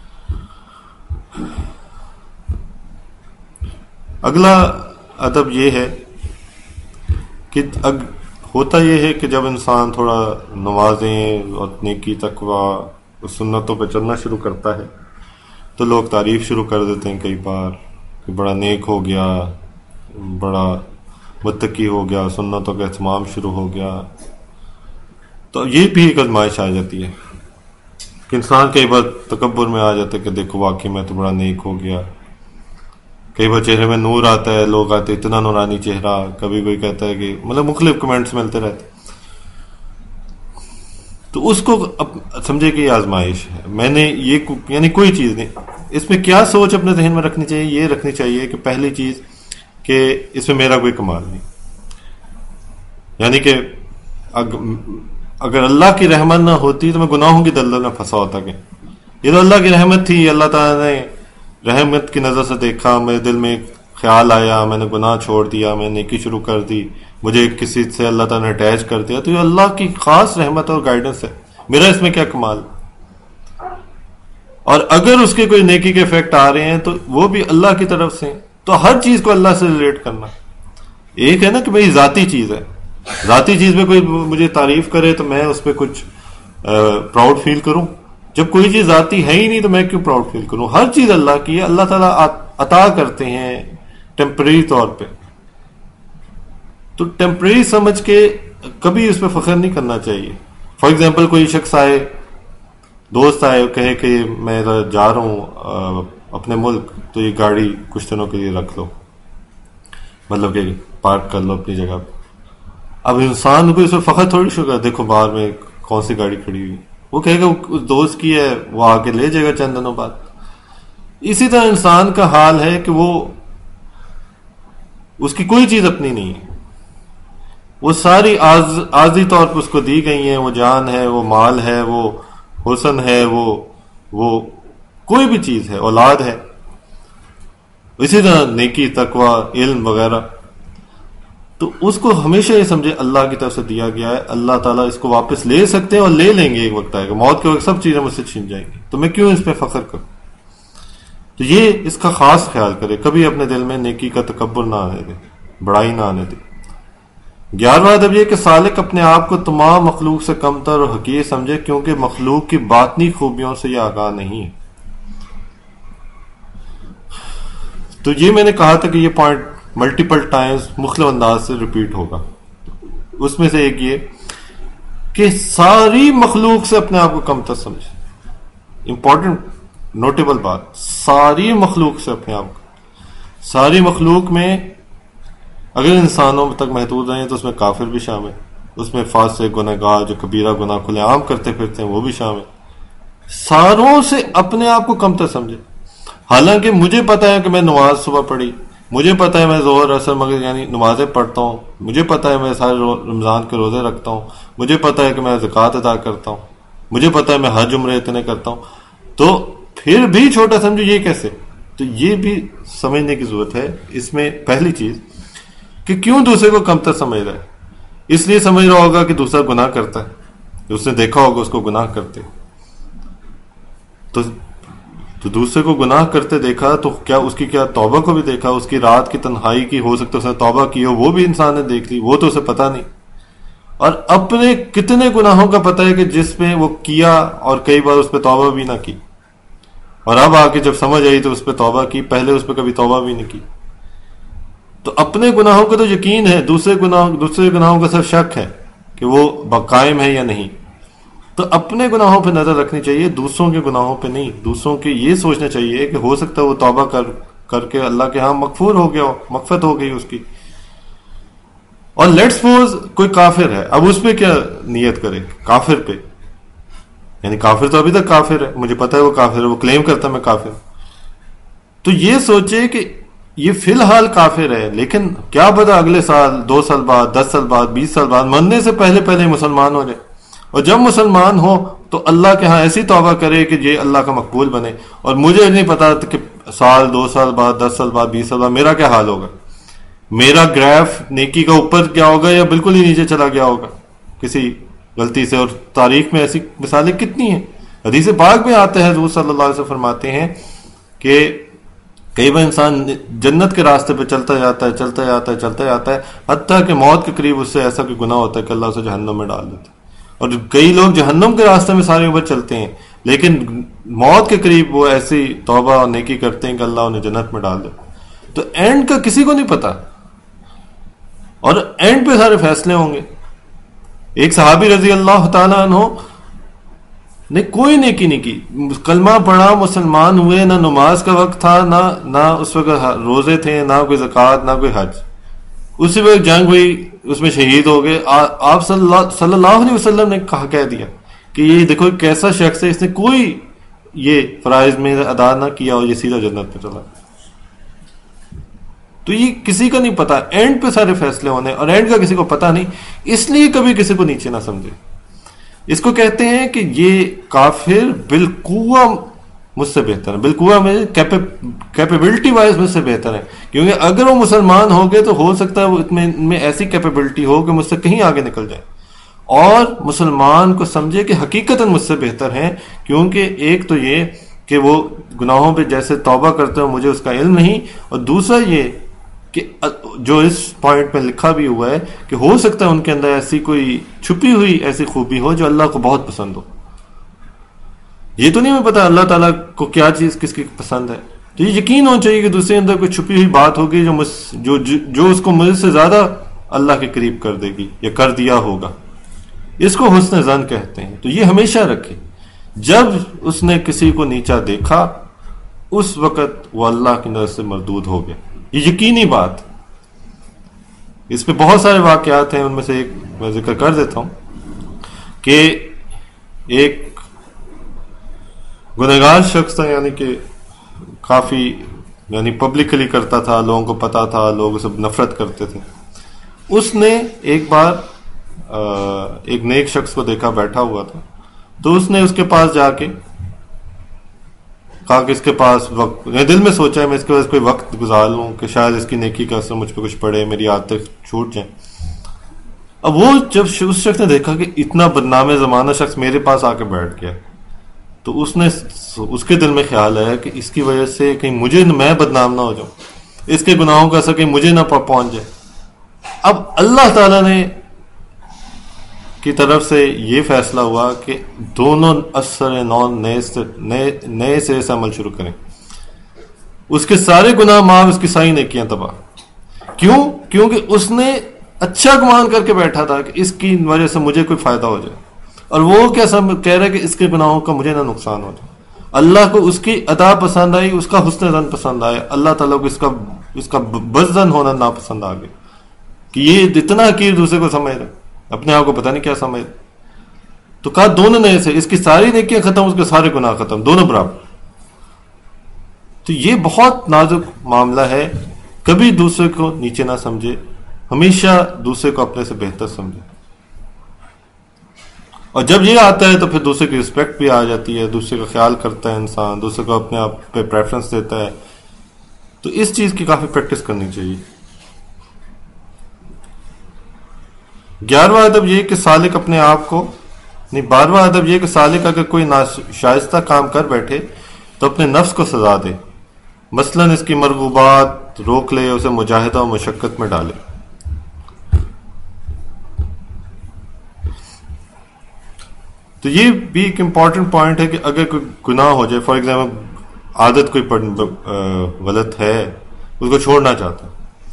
اگلا ادب یہ ہے کہ ہوتا یہ ہے کہ جب انسان تھوڑا نمازیں اور نیکی تقوی اور سنتوں پہ چلنا شروع کرتا ہے تو لوگ تعریف شروع کر دیتے ہیں کئی بار کہ بڑا نیک ہو گیا، بڑا متقی ہو گیا، سنتوں کا اہتمام شروع ہو گیا۔ تو یہ بھی ایک آزمائش آ جاتی ہے کہ انسان کئی بار تکبر میں آ جاتا ہے کہ دیکھو واقعی میں تو بڑا نیک ہو گیا۔ کئی بار چہرے میں نور آتا ہے، لوگ آتے اتنا نورانی چہرہ، کبھی کوئی کہتا ہے کہ مطلب مختلف کمنٹس ملتے رہتے، تو اس کو سمجھے کہ یہ آزمائش ہے۔ میں نے یہ یعنی کوئی چیز نہیں، اس میں کیا سوچ اپنے ذہن میں رکھنی چاہیے؟ یہ رکھنی چاہیے کہ پہلی چیز کہ اس میں میرا کوئی کمال نہیں، یعنی کہ اگر اللہ کی رحمت نہ ہوتی تو میں گناہوں کی دلدل میں پھنسا ہوتا کہ یہ تو اللہ کی رحمت تھی، اللہ تعالیٰ نے رحمت کی نظر سے دیکھا، میرے دل میں ایک خیال آیا، میں نے گناہ چھوڑ دیا، میں نے نیکی شروع کر دی، مجھے کسی سے اللہ تعالیٰ نے اٹیچ کر دیا، تو یہ اللہ کی خاص رحمت اور گائیڈنس ہے، میرا اس میں کیا کمال؟ اور اگر اس کے کوئی نیکی کے افیکٹ آ رہے ہیں تو وہ بھی اللہ کی طرف سے، تو ہر چیز کو اللہ سے ریلیٹ کرنا۔ ایک ہے نا کہ بھئی ذاتی چیز ہے، ذاتی چیز میں کوئی مجھے تعریف کرے تو میں اس پہ کچھ پراؤڈ فیل کروں، جب کوئی چیز ذاتی ہے ہی نہیں تو میں کیوں پراؤڈ فیل کروں؟ ہر چیز اللہ کی ہے، اللہ تعالیٰ عطا کرتے ہیں ٹیمپریری طور پہ، تو ٹیمپریری سمجھ کے کبھی اس پہ فخر نہیں کرنا چاہیے۔ فار ایگزامپل کوئی شخص آئے، دوست آئے، کہے کہ میں جا رہا ہوں اپنے ملک، تو یہ گاڑی کچھ دنوں کے لیے رکھ لو، مطلب کہ پارک کر لو اپنی جگہ پہ۔ اب انسان کو اس پہ فخر تھوڑی شکر، دیکھو باہر میں کون سی گاڑی کھڑی ہوئی، وہ کہے گا اس دوست کی ہے، وہ آ کے لے جائے گا چند دنوں بعد۔ اسی طرح انسان کا حال ہے کہ وہ اس کی کوئی چیز اپنی نہیں ہے، وہ ساری عارضی طور پہ اس کو دی گئی ہیں، وہ جان ہے، وہ مال ہے، وہ حسن ہے، وہ وہ کوئی بھی چیز ہے، اولاد ہے، اسی طرح نیکی تقوی علم وغیرہ، تو اس کو ہمیشہ یہ سمجھے اللہ کی طرف سے دیا گیا ہے، اللہ تعالیٰ اس کو واپس لے سکتے ہیں اور لے لیں گے، ایک وقت آئے گا موت کے وقت سب چیزیں مجھ سے چھین جائیں گی، تو میں کیوں اس پہ فخر کروں؟ تو یہ اس کا خاص خیال کرے، کبھی اپنے دل میں نیکی کا تکبر نہ آنے دے، بڑائی نہ آنے دے۔ گیارہواں ادب یہ کہ سالک اپنے آپ کو تمام مخلوق سے کم تر اور حقیر سمجھے، کیونکہ مخلوق کی باطنی خوبیوں سے یہ آگاہ نہیں ہے۔ تو یہ میں نے کہا تھا کہ یہ پوائنٹ ملٹیپل ٹائمز مختلف انداز سے ریپیٹ ہوگا، اس میں سے ایک یہ کہ ساری مخلوق سے اپنے آپ کو کم تر سمجھے۔ امپورٹنٹ نوٹیبل بات، ساری مخلوق سے اپنے آپ کو، ساری مخلوق میں اگر انسانوں تک محدود رہیں تو اس میں کافر بھی شامل، اس میں فاسق گنہگار جو کبیرہ گناہ کھلے عام کرتے پھرتے ہیں وہ بھی شامل، ساروں سے اپنے آپ کو کم تر سمجھے۔ حالانکہ مجھے پتا ہے کہ میں نماز صبح پڑھی، مجھے پتا ہے میں ظہر اثر مغرب یعنی نمازیں پڑھتا ہوں، مجھے پتا ہے میں سارے رمضان کے روزے رکھتا ہوں، مجھے پتا ہے کہ میں زکوٰۃ ادا کرتا ہوں، مجھے پتا ہے میں حج عمرے اتنے کرتا ہوں، تو پھر بھی چھوٹا سمجھو، یہ کیسے؟ تو یہ بھی سمجھنے کی ضرورت ہے۔ اس میں پہلی چیز کہ کیوں دوسرے کو کم تر سمجھ رہا ہے؟ اس لیے سمجھ رہا ہوگا کہ دوسرا گناہ کرتا ہے، اس نے دیکھا ہوگا اس کو گناہ کرتے، تو تو دوسرے کو گناہ کرتے دیکھا تو کیا اس کی کیا توبہ کو بھی دیکھا، اس کی رات کی تنہائی کی ہو سکتا ہے اس نے توبہ کی ہو، وہ بھی انسان نے دیکھ لی، وہ تو اسے پتہ نہیں۔ اور اپنے کتنے گناہوں کا پتہ ہے کہ جس میں وہ کیا اور کئی بار اس پہ توبہ بھی نہ کی، اور اب آ کے جب سمجھ آئی تو اس پہ توبہ کی، پہلے اس پہ کبھی توبہ بھی نہیں کی۔ تو اپنے گناہوں کا تو یقین ہے، دوسرے گناہ دوسرے گناہوں کا صرف شک ہے کہ وہ قائم ہے یا نہیں۔ تو اپنے گناہوں پہ نظر رکھنی چاہیے، دوسروں کے گناہوں پہ نہیں۔ دوسروں کے یہ سوچنا چاہیے کہ ہو سکتا ہے وہ توبہ کر کر کے اللہ کے ہاں مغفور ہو گیا ہو، مغفرت ہو گئی اس کی۔ اور لیٹس سپوز کوئی کافر ہے، اب اس پہ کیا نیت کرے؟ کافر پہ، یعنی کافر تو ابھی تک کافر ہے، مجھے پتا ہے وہ کافر ہے، وہ کلیم کرتا ہے میں کافر ہوں، تو یہ سوچے کہ یہ فی الحال کافر ہے، لیکن کیا پتا اگلے سال، دو سال بعد، دس سال بعد، بیس سال بعد، مرنے سے پہلے پہلے مسلمان ہو جائے، اور جب مسلمان ہو تو اللہ کے ہاں ایسی توبہ کرے کہ یہ اللہ کا مقبول بنے. اور مجھے نہیں پتا کہ سال دو سال بعد دس سال بعد بیس سال بعد میرا کیا حال ہوگا. میرا گراف نیکی کا اوپر کیا ہوگا یا بالکل ہی نیچے چلا گیا ہوگا کسی غلطی سے. اور تاریخ میں ایسی مثالیں کتنی ہیں. حدیث پاک میں آتا ہے حضور صلی اللہ علیہ وسلم فرماتے ہیں کہ کئی بار انسان جنت کے راستے پہ چلتا جاتا ہے چلتا جاتا ہے چلتا جاتا ہے حتیٰ کہ موت کے قریب اس سے ایسا کوئی گناہ ہوتا ہے کہ اللہ اسے جہنم میں ڈال دیتا ہے. اور کئی لوگ جہنم کے راستے میں ساری عمر چلتے ہیں لیکن موت کے قریب وہ ایسی توبہ اور نیکی کرتے ہیں کہ اللہ انہیں جنت میں ڈال دے. تو اینڈ کا کسی کو نہیں پتا اور اینڈ پہ سارے فیصلے ہوں گے. ایک صحابی رضی اللہ تعالیٰ عنہ نے کوئی نیکی نہیں کی, کلمہ پڑھا, مسلمان ہوئے, نہ نماز کا وقت تھا, نہ نہ اس وقت روزے تھے, نہ کوئی زکوٰۃ, نہ کوئی حج. اسی وقت جنگ ہوئی, اس میں شہید ہو گئے. آپ صلی اللہ صلی اللہ علیہ وسلم نے کہا کہہ دیا کہ یہ دیکھو ایک ایسا شخص ہے اس نے کوئی یہ فرائض میں ادا نہ کیا اور یہ سیدھا جنت میں چلا. تو یہ کسی کا نہیں پتا, اینڈ پہ سارے فیصلے ہونے اور اینڈ کا کسی کو پتا نہیں, اس لیے کبھی کسی کو نیچے نہ سمجھے. اس کو کہتے ہیں کہ یہ کافر بالقوہ مجھ سے بہتر ہے, بالقوہ میں کیپیبلٹی وائز مجھ سے بہتر ہے, کیونکہ اگر وہ مسلمان ہو گئے تو ہو سکتا ہے وہ ان میں ایسی کیپیبلٹی ہو کہ مجھ سے کہیں آگے نکل جائے, اور مسلمان کو سمجھے کہ حقیقتاً مجھ سے بہتر ہیں. کیونکہ ایک تو یہ کہ وہ گناہوں پہ جیسے توبہ کرتے ہو مجھے اس کا علم نہیں, اور دوسرا یہ کہ جو اس پوائنٹ میں لکھا بھی ہوا ہے کہ ہو سکتا ہے ان کے اندر ایسی کوئی چھپی ہوئی ایسی خوبی ہو جو اللہ کو بہت پسند ہو. یہ تو نہیں ہمیں پتا اللہ تعالیٰ کو کیا چیز کس کی پسند ہے, تو یہ یقین ہونا چاہیے کہ دوسرے اندر کوئی چھپی ہوئی بات ہوگی جو جو جو اس کو مجھ سے زیادہ اللہ کے قریب کر دے گی یا کر دیا ہوگا. اس کو حسن ظن کہتے ہیں. تو یہ ہمیشہ رکھے, جب اس نے کسی کو نیچا دیکھا اس وقت وہ اللہ کی نظر سے مردود ہو گیا. یہ یقینی بات. اس پہ بہت سارے واقعات ہیں, ان میں سے ایک میں ذکر کر دیتا ہوں کہ ایک گنہگار شخص تھا, یعنی کہ کافی یعنی پبلکلی کرتا تھا, لوگوں کو پتا تھا, لوگ اسے نفرت کرتے تھے. اس نے ایک بار ایک نیک شخص کو دیکھا بیٹھا ہوا تھا, تو اس نے اس کے پاس جا کے کہا کہ اس کے پاس وقت, دل میں سوچا ہے میں اس کے پاس کوئی وقت گزار لوں کہ شاید اس کی نیکی کا اثر مجھ پہ کچھ پڑے, میری عادتیں چھوٹ جائیں. اب وہ جب اس شخص نے دیکھا کہ اتنا بدنام زمانہ شخص میرے پاس آ کے بیٹھ گیا, تو اس نے اس کے دل میں خیال آیا کہ اس کی وجہ سے کہیں مجھے میں بدنام نہ ہو جاؤں, اس کے گناہوں کا اثر کہیں مجھے نہ پہنچ جائے. اب اللہ تعالیٰ نے کی طرف سے یہ فیصلہ ہوا کہ دونوں اثر نو نئے نئے سرے سے عمل شروع کریں. اس کے سارے گناہ معاف, اس کی ساری نیکیاں تباہ. کیوں؟ کیونکہ اس نے اچھا گمان کر کے بیٹھا تھا کہ اس کی وجہ سے مجھے کوئی فائدہ ہو جائے, اور وہ کیا کہہ رہا ہے کہ اس کے گناہوں کا مجھے نہ نقصان ہو جائے. اللہ کو اس کی ادا پسند آئی, اس کا حسن ظن پسند آیا, اللہ تعالیٰ کو اس کا اس کا بدظن ہونا ناپسند آ گیا کہ یہ اتنا حقیر دوسرے کو سمجھ رہا, اپنے آپ کو پتہ نہیں کیا سمجھ. تو کہا دونوں نئے سے, اس کی ساری نیکیاں ختم, اس کے سارے گناہ ختم, دونوں برابر. تو یہ بہت نازک معاملہ ہے. کبھی دوسرے کو نیچے نہ سمجھے, ہمیشہ دوسرے کو اپنے سے بہتر سمجھے. اور جب یہ آتا ہے تو پھر دوسرے کی رسپیکٹ بھی آ جاتی ہے, دوسرے کا خیال کرتا ہے انسان, دوسرے کو اپنے آپ پہ پریفرنس دیتا ہے. تو اس چیز کی کافی پریکٹس کرنی چاہیے. گیارہواں ادب یہ کہ سالک اپنے آپ کو نہیں بارہواں ادب یہ کہ سالک اگر کوئی ناشائستہ کام کر بیٹھے تو اپنے نفس کو سزا دے, مثلاً اس کی مرغوبات روک لے, اسے مجاہدہ و مشقت میں ڈالے. تو یہ بھی ایک امپورٹنٹ پوائنٹ ہے کہ اگر کوئی گناہ ہو جائے, فار ایگزامپل عادت کوئی غلط ہے, اس کو چھوڑنا چاہتا ہے.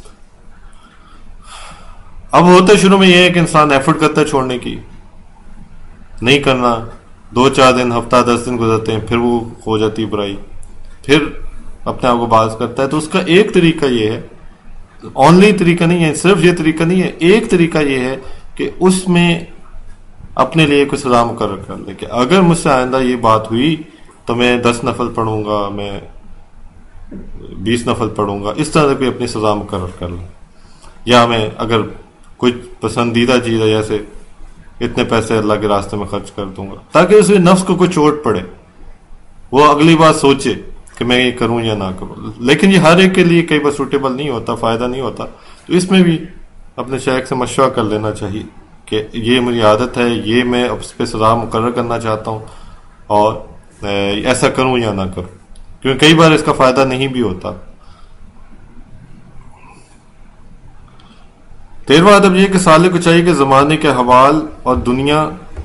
اب ہوتا ہے شروع میں یہ ہے کہ انسان ایفرٹ کرتا ہے چھوڑنے کی, نہیں کرنا, دو چار دن ہفتہ دس دن گزرتے ہیں, پھر وہ ہو جاتی برائی, پھر اپنے آپ کو باز کرتا ہے. تو اس کا ایک طریقہ یہ ہے, اونلی طریقہ نہیں ہے, صرف یہ طریقہ نہیں ہے, ایک طریقہ یہ ہے کہ اس میں اپنے لیے کوئی سزا مقرر کر لے کہ اگر مجھ سے آئندہ یہ بات ہوئی تو میں دس نفل پڑھوں گا, میں بیس نفل پڑھوں گا, اس طرح کوئی اپنی سزا مقرر کر لے. یا میں اگر کوئی پسندیدہ چیز ہے, جیسے اتنے پیسے اللہ کے راستے میں خرچ کر دوں گا، تاکہ اس نفس کو کوئی چوٹ پڑے، وہ اگلی بار سوچے کہ میں یہ کروں یا نہ کروں. لیکن یہ ہر ایک کے لیے کئی بار سوٹیبل نہیں ہوتا، فائدہ نہیں ہوتا. تو اس میں بھی اپنے شیخ سے مشورہ کر لینا چاہیے کہ یہ میری عادت ہے، یہ میں اس پہ سزا مقرر کرنا چاہتا ہوں، اور ایسا کروں یا نہ کروں، کیونکہ کئی بار اس کا فائدہ نہیں بھی ہوتا. تیرواں ادب یہ کہ سالک کو چاہیے کہ زمانے کے حوال اور دنیا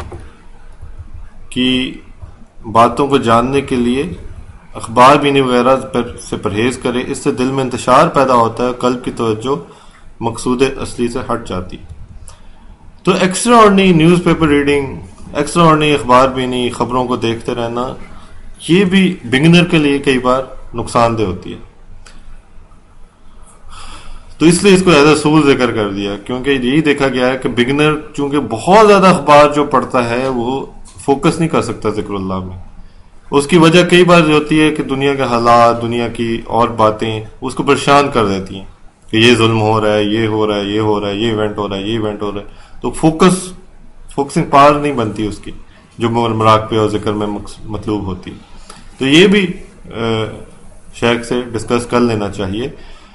کی باتوں کو جاننے کے لیے اخبار بینی وغیرہ سے پرہیز کرے. اس سے دل میں انتشار پیدا ہوتا ہے، قلب کی توجہ مقصود اصلی سے ہٹ جاتی. تو extraordinary newspaper reading, extraordinary اخبار بینی، خبروں کو دیکھتے رہنا، یہ بھی بگنر کے لیے کئی بار نقصان دہ ہوتی ہے. تو اس لیے اس کو ایز اے اصول ذکر کر دیا، کیونکہ یہی دیکھا گیا ہے کہ بگنر چونکہ بہت زیادہ اخبار جو پڑھتا ہے وہ فوکس نہیں کر سکتا ذکر اللہ میں. اس کی وجہ کئی بار جو ہوتی ہے کہ دنیا کے حالات، دنیا کی اور باتیں اس کو پریشان کر دیتی ہیں کہ یہ ظلم ہو رہا ہے، یہ ہو رہا ہے، یہ ہو رہا ہے، یہ ایونٹ ہو رہا ہے، یہ ایونٹ ہو رہا ہے. تو فوکس فوکسنگ پاور نہیں بنتی اس کی، جو مراقبے اور ذکر میں مطلوب ہوتی. تو یہ بھی شیخ سے ڈسکس کر لینا چاہیے.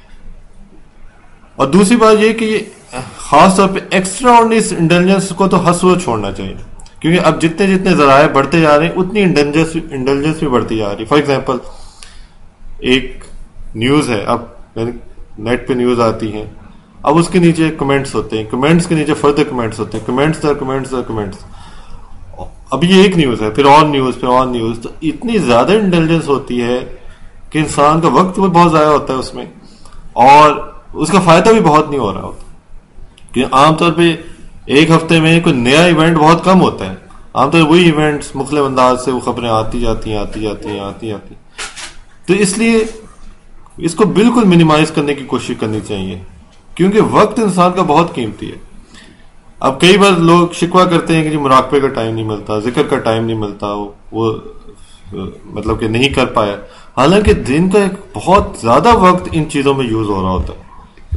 اور دوسری بات یہ کہ یہ خاص طور پہ ایکسٹرا آرڈنری انٹیلیجنس کو تو حسو چھوڑنا چاہیے، کیونکہ اب جتنے جتنے ذرائع بڑھتے جا رہے ہیں اتنی انٹیلیجنس انٹیلیجنس بھی بڑھتی جا رہی ہے. فار ایگزامپل ایک نیوز ہے، اب نیٹ پہ نیوز آتی ہیں، اب اس کے نیچے کمنٹس ہوتے ہیں، کمنٹس کے نیچے فردر کمنٹس ہوتے ہیں، کمنٹس در کمنٹس در کمنٹس. اب یہ ایک نیوز ہے، پھر اور نیوز، پھر اور نیوز. تو اتنی زیادہ انٹیلیجنس ہوتی ہے کہ انسان کا وقت بھی بہت ضائع ہوتا ہے اس میں، اور اس کا فائدہ بھی بہت نہیں ہو رہا ہوتا. کہ عام طور پہ ایک ہفتے میں کوئی نیا ایونٹ بہت کم ہوتا ہے، عام طور وہی ایونٹس مختلف انداز سے وہ خبریں آتی جاتی ہیں آتی جاتی ہیں آتی جاتی ہیں. تو اس لیے اس کو بالکل منیمائز کرنے کی کوشش کرنی چاہیے، کیونکہ وقت انسان کا بہت قیمتی ہے. اب کئی بار لوگ شکوہ کرتے ہیں کہ جی مراقبے کا ٹائم نہیں ملتا، ذکر کا ٹائم نہیں ملتا، وہ مطلب کہ نہیں کر پایا. حالانکہ دن کا ایک بہت زیادہ وقت ان چیزوں میں یوز ہو رہا ہوتا ہے.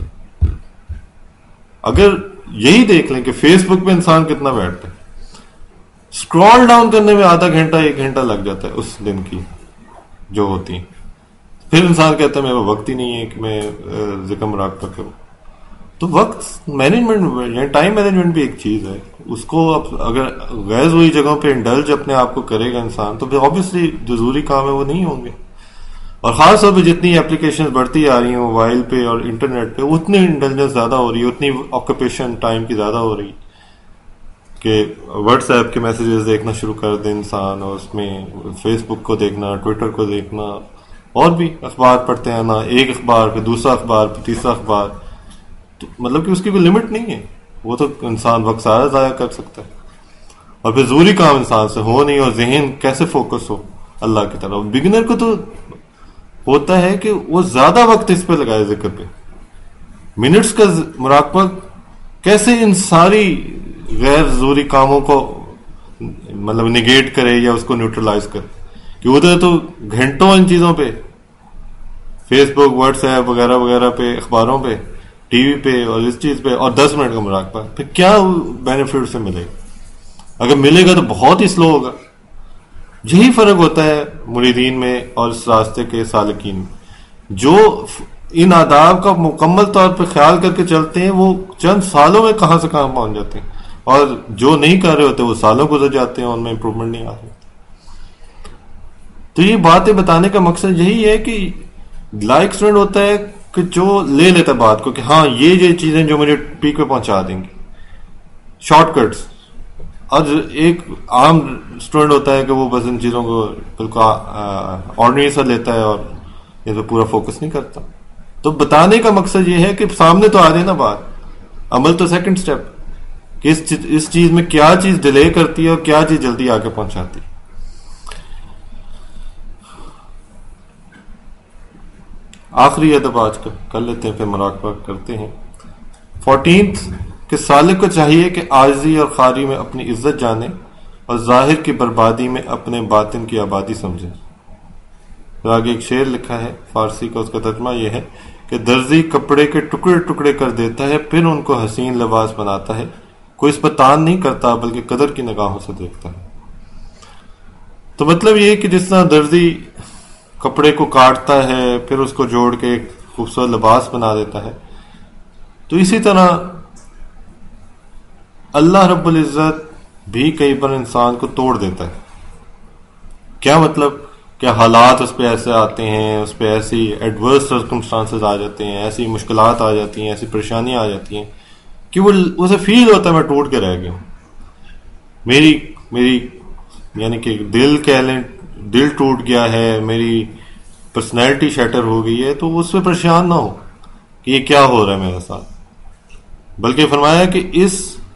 اگر یہی دیکھ لیں کہ فیس بک پہ انسان کتنا بیٹھتا ہے، اسکرول ڈاؤن کرنے میں آدھا گھنٹہ ایک گھنٹہ لگ جاتا ہے اس دن کی جو ہوتی ہیں. پھر انسان کہتا ہے میرے وقت ہی نہیں ہے کہ میں ذکر مراقبہ کروں. تو وقت مینجمنٹ یعنی ٹائم مینجمنٹ بھی ایک چیز ہے. اس کو اب اگر غیر ضروری جگہوں پہ انڈلج اپنے آپ کو کرے گا انسان، تو پھر آبویسلی جو ضروری کام ہے وہ نہیں ہوں گے. اور خاص طور پہ جتنی اپلیکیشن بڑھتی آ رہی ہیں موبائل پہ اور انٹرنیٹ پہ، اتنی انٹیلیجنس زیادہ ہو رہی ہے، اتنی آکوپیشن ٹائم کی زیادہ ہو رہی ہے کہ واٹس ایپ کے میسیجز دیکھنا شروع کر دے انسان، اور اس میں فیس بک کو دیکھنا، ٹویٹر کو دیکھنا، اور بھی اخبار پڑھتے ہیں نا، ایک اخبار پہ دوسرا اخبار پہ تیسرا اخبار. تو مطلب کہ اس کی کوئی لمٹ نہیں ہے، وہ تو انسان وقت سارا ضائع کر سکتا ہے. اور پھر ضروری کام انسان سے ہو نہیں، اور ذہن کیسے فوکس ہو اللہ کی طرف. بگنر کو تو ہوتا ہے کہ وہ زیادہ وقت اس پہ لگائے ذکر پہ. منٹس کا مراقبہ کیسے ان ساری غیر ضروری کاموں کو مطلب نگیٹ کرے یا اس کو نیوٹرلائز کرے. کہ ادھر تو گھنٹوں ان چیزوں پہ، فیس بک، واٹس ایپ وغیرہ وغیرہ پہ، اخباروں پہ، ٹی وی پہ، اور اس چیز پہ، اور دس منٹ کا مراقبہ، پھر کیا بینیفٹ سے ملے گا؟ اگر ملے گا تو بہت ہی سلو ہوگا. یہی فرق ہوتا ہے مریدین میں اور اس راستے کے سالکین میں. جو ان آداب کا مکمل طور پہ خیال کر کے چلتے ہیں وہ چند سالوں میں کہاں سے کہاں پہنچ جاتے ہیں، اور جو نہیں کر رہے ہوتے وہ سالوں گزر جاتے ہیں، ان میں امپروومنٹ نہیں آ رہی. تو یہ باتیں بتانے کا مقصد یہی ہے کہ لائک اسٹوڈنٹ ہوتا ہے کہ جو لے لیتا ہے بات کو کہ ہاں یہ یہ چیزیں جو مجھے پیک پہ پہنچا دیں گی، شارٹ کٹس. اور ایک عام اسٹوڈنٹ ہوتا ہے کہ وہ بس ان چیزوں کو بالکل آرڈنری سا لیتا ہے اور یہ تو پورا فوکس نہیں کرتا. تو بتانے کا مقصد یہ ہے کہ سامنے تو آ جائے نا بات، عمل تو سیکنڈ اسٹیپ، کہ اس چیز میں کیا چیز ڈیلے کرتی ہے اور کیا چیز جلدی آ کے پہنچاتی ہے. آخری ادب آج کا کر لیتے ہیں، پھر مراقبہ کرتے ہیں. فورٹینتھ کہ سالک کو چاہیے کہ عاجزی اور خواری میں اپنی عزت جانے اور ظاہر کی بربادی میں اپنے باطن کی آبادی سمجھے. آگے ایک شعر لکھا ہے فارسی کا، اس کا ترجمہ یہ ہے کہ درزی کپڑے کے ٹکڑے ٹکڑے کر دیتا ہے، پھر ان کو حسین لباس بناتا ہے. کوئی اس پر تان نہیں کرتا بلکہ قدر کی نگاہوں سے دیکھتا ہے. تو مطلب یہ کہ جس طرح درزی کپڑے کو کاٹتا ہے پھر اس کو جوڑ کے ایک خوبصورت لباس بنا دیتا ہے، تو اسی طرح اللہ رب العزت بھی کئی بار انسان کو توڑ دیتا ہے. کیا مطلب کہ حالات اس پہ ایسے آتے ہیں، اس پہ ایسی ایڈورس سرکمسٹانسز آ جاتے ہیں، ایسی مشکلات آ جاتی ہیں، ایسی پریشانیاں آ جاتی ہیں کہ وہ اسے فیل ہوتا ہے میں ٹوٹ کے رہ گیا ہوں. میری میری یعنی کہ دل کہہ لیں دل ٹوٹ گیا ہے، میری پرسنالٹی شیٹر ہو گئی ہے، تو اس پہ پریشان نہ ہو کہ یہ کیا ہو رہا ہے میرے ساتھ، بلکہ فرمایا کہ اس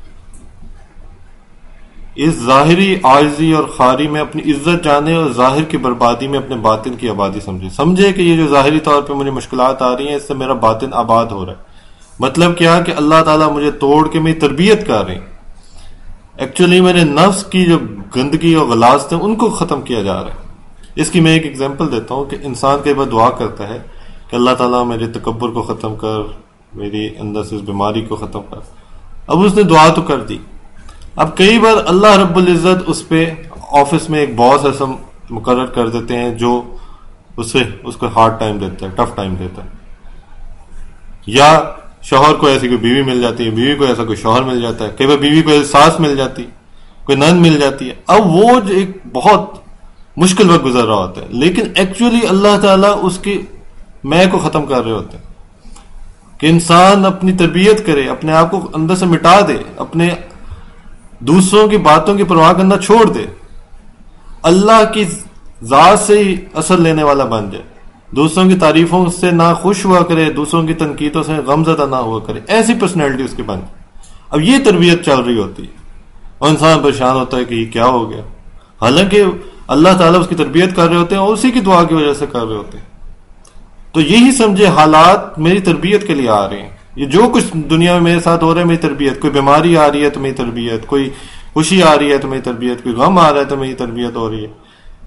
اس ظاہری عاجزی اور خاری میں اپنی عزت جانے اور ظاہر کی بربادی میں اپنے باطن کی آبادی سمجھے سمجھے کہ یہ جو ظاہری طور پہ مجھے مشکلات آ رہی ہیں اس سے میرا باطن آباد ہو رہا ہے. مطلب کیا کہ اللہ تعالیٰ مجھے توڑ کے میری تربیت کر رہے ہیں. ایکچولی میرے نفس کی جو گندگی اور غلاظت ہیں ان کو ختم کیا جا رہا ہے. اس کی میں ایک ایگزامپل دیتا ہوں کہ انسان کئی بار دعا کرتا ہے کہ اللہ تعالیٰ میرے تکبر کو ختم کر، میری اندر سے اس بیماری کو ختم کر. اب اس نے دعا تو کر دی. اب کئی بار اللہ رب العزت اس پہ آفس میں ایک باس ایسا مقرر کر دیتے ہیں جو اسے اس کو ہارڈ ٹائم دیتا ہے، ٹف ٹائم دیتا ہے. یا شوہر کو ایسی کوئی بیوی مل جاتی ہے، بیوی کو ایسا کوئی شوہر مل جاتا ہے، کئی بار بیوی کو ایسی ساس مل جاتی ہے، کوئی نند مل جاتی ہے. اب وہ جو ایک بہت مشکل وقت گزر رہا ہوتا ہے، لیکن ایکچولی اللہ تعالیٰ اس کی میں کو ختم کر رہے ہوتے ہیں کہ انسان اپنی تربیت کرے، اپنے آپ کو اندر سے مٹا دے، اپنے دوسروں کی باتوں کی پرواہ کرنا چھوڑ دے، اللہ کی ذات سے ہی اثر لینے والا بن جائے، دوسروں کی تعریفوں سے نہ خوش ہوا کرے، دوسروں کی تنقیدوں سے غمزدہ نہ ہوا کرے. ایسی پرسنالٹی اس کی بن جائے. اب یہ تربیت چل رہی ہوتی ہے اور انسان پریشان ہوتا ہے کہ یہ کیا ہو گیا، حالانکہ اللہ تعالیٰ اس کی تربیت کر رہے ہوتے ہیں اور اسی کی دعا کی وجہ سے کر رہے ہوتے ہیں. تو یہی سمجھے حالات میری تربیت کے لیے آ رہے ہیں. یہ جو کچھ دنیا میں میرے ساتھ ہو رہا ہے میری تربیت. کوئی بیماری آ رہی ہے تو میری تربیت، کوئی خوشی آ رہی ہے تو میری تربیت، کوئی غم آ رہا ہے تو میری تربیت ہو رہی ہے.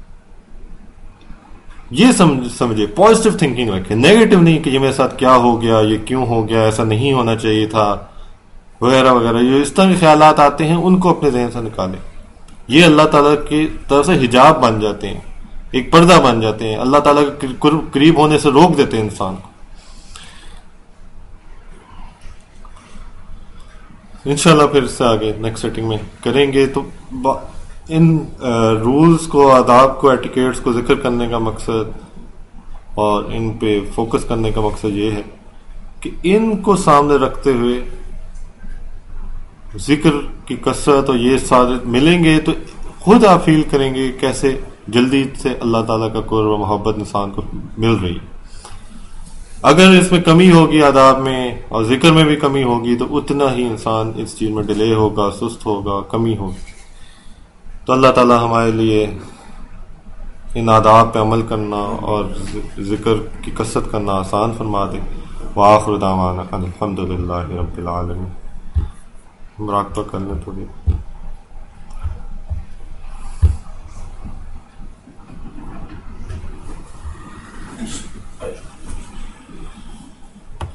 یہ سمجھے پازیٹیو تھنکنگ رکھے، نیگیٹو نہیں کہ یہ میرے ساتھ کیا ہو گیا، یہ کیوں ہو گیا، ایسا نہیں ہونا چاہیے تھا وغیرہ وغیرہ. جو اس طرح کے خیالات آتے ہیں ان کو اپنے ذہن سے نکالیں. یہ اللہ تعالیٰ کی طرف سے حجاب بن جاتے ہیں، ایک پردہ بن جاتے ہیں، اللہ تعالیٰ کے قریب ہونے سے روک دیتے ہیں انسان کو. انشاءاللہ پھر اس سے آگے نیکسٹ سیٹنگ میں کریں گے. تو ان رولز کو، آداب کو، ایٹیکیٹس کو ذکر کرنے کا مقصد اور ان پہ فوکس کرنے کا مقصد یہ ہے کہ ان کو سامنے رکھتے ہوئے ذکر کی کثرت اور یہ سارے ملیں گے تو خود آپ فیل کریں گے کیسے جلدی سے اللہ تعالیٰ کا قرب و محبت انسان کو مل رہی. اگر اس میں کمی ہوگی آداب میں اور ذکر میں بھی کمی ہوگی تو اتنا ہی انسان اس چیز میں ڈیلے ہوگا، سست ہوگا، کمی ہوگی. تو اللہ تعالیٰ ہمارے لیے ان آداب پہ عمل کرنا اور ذکر کی کثرت کرنا آسان فرما دے. وآخر دعوانا الحمد للہ رب العالمین. مراقبہ کرنے تھوڑی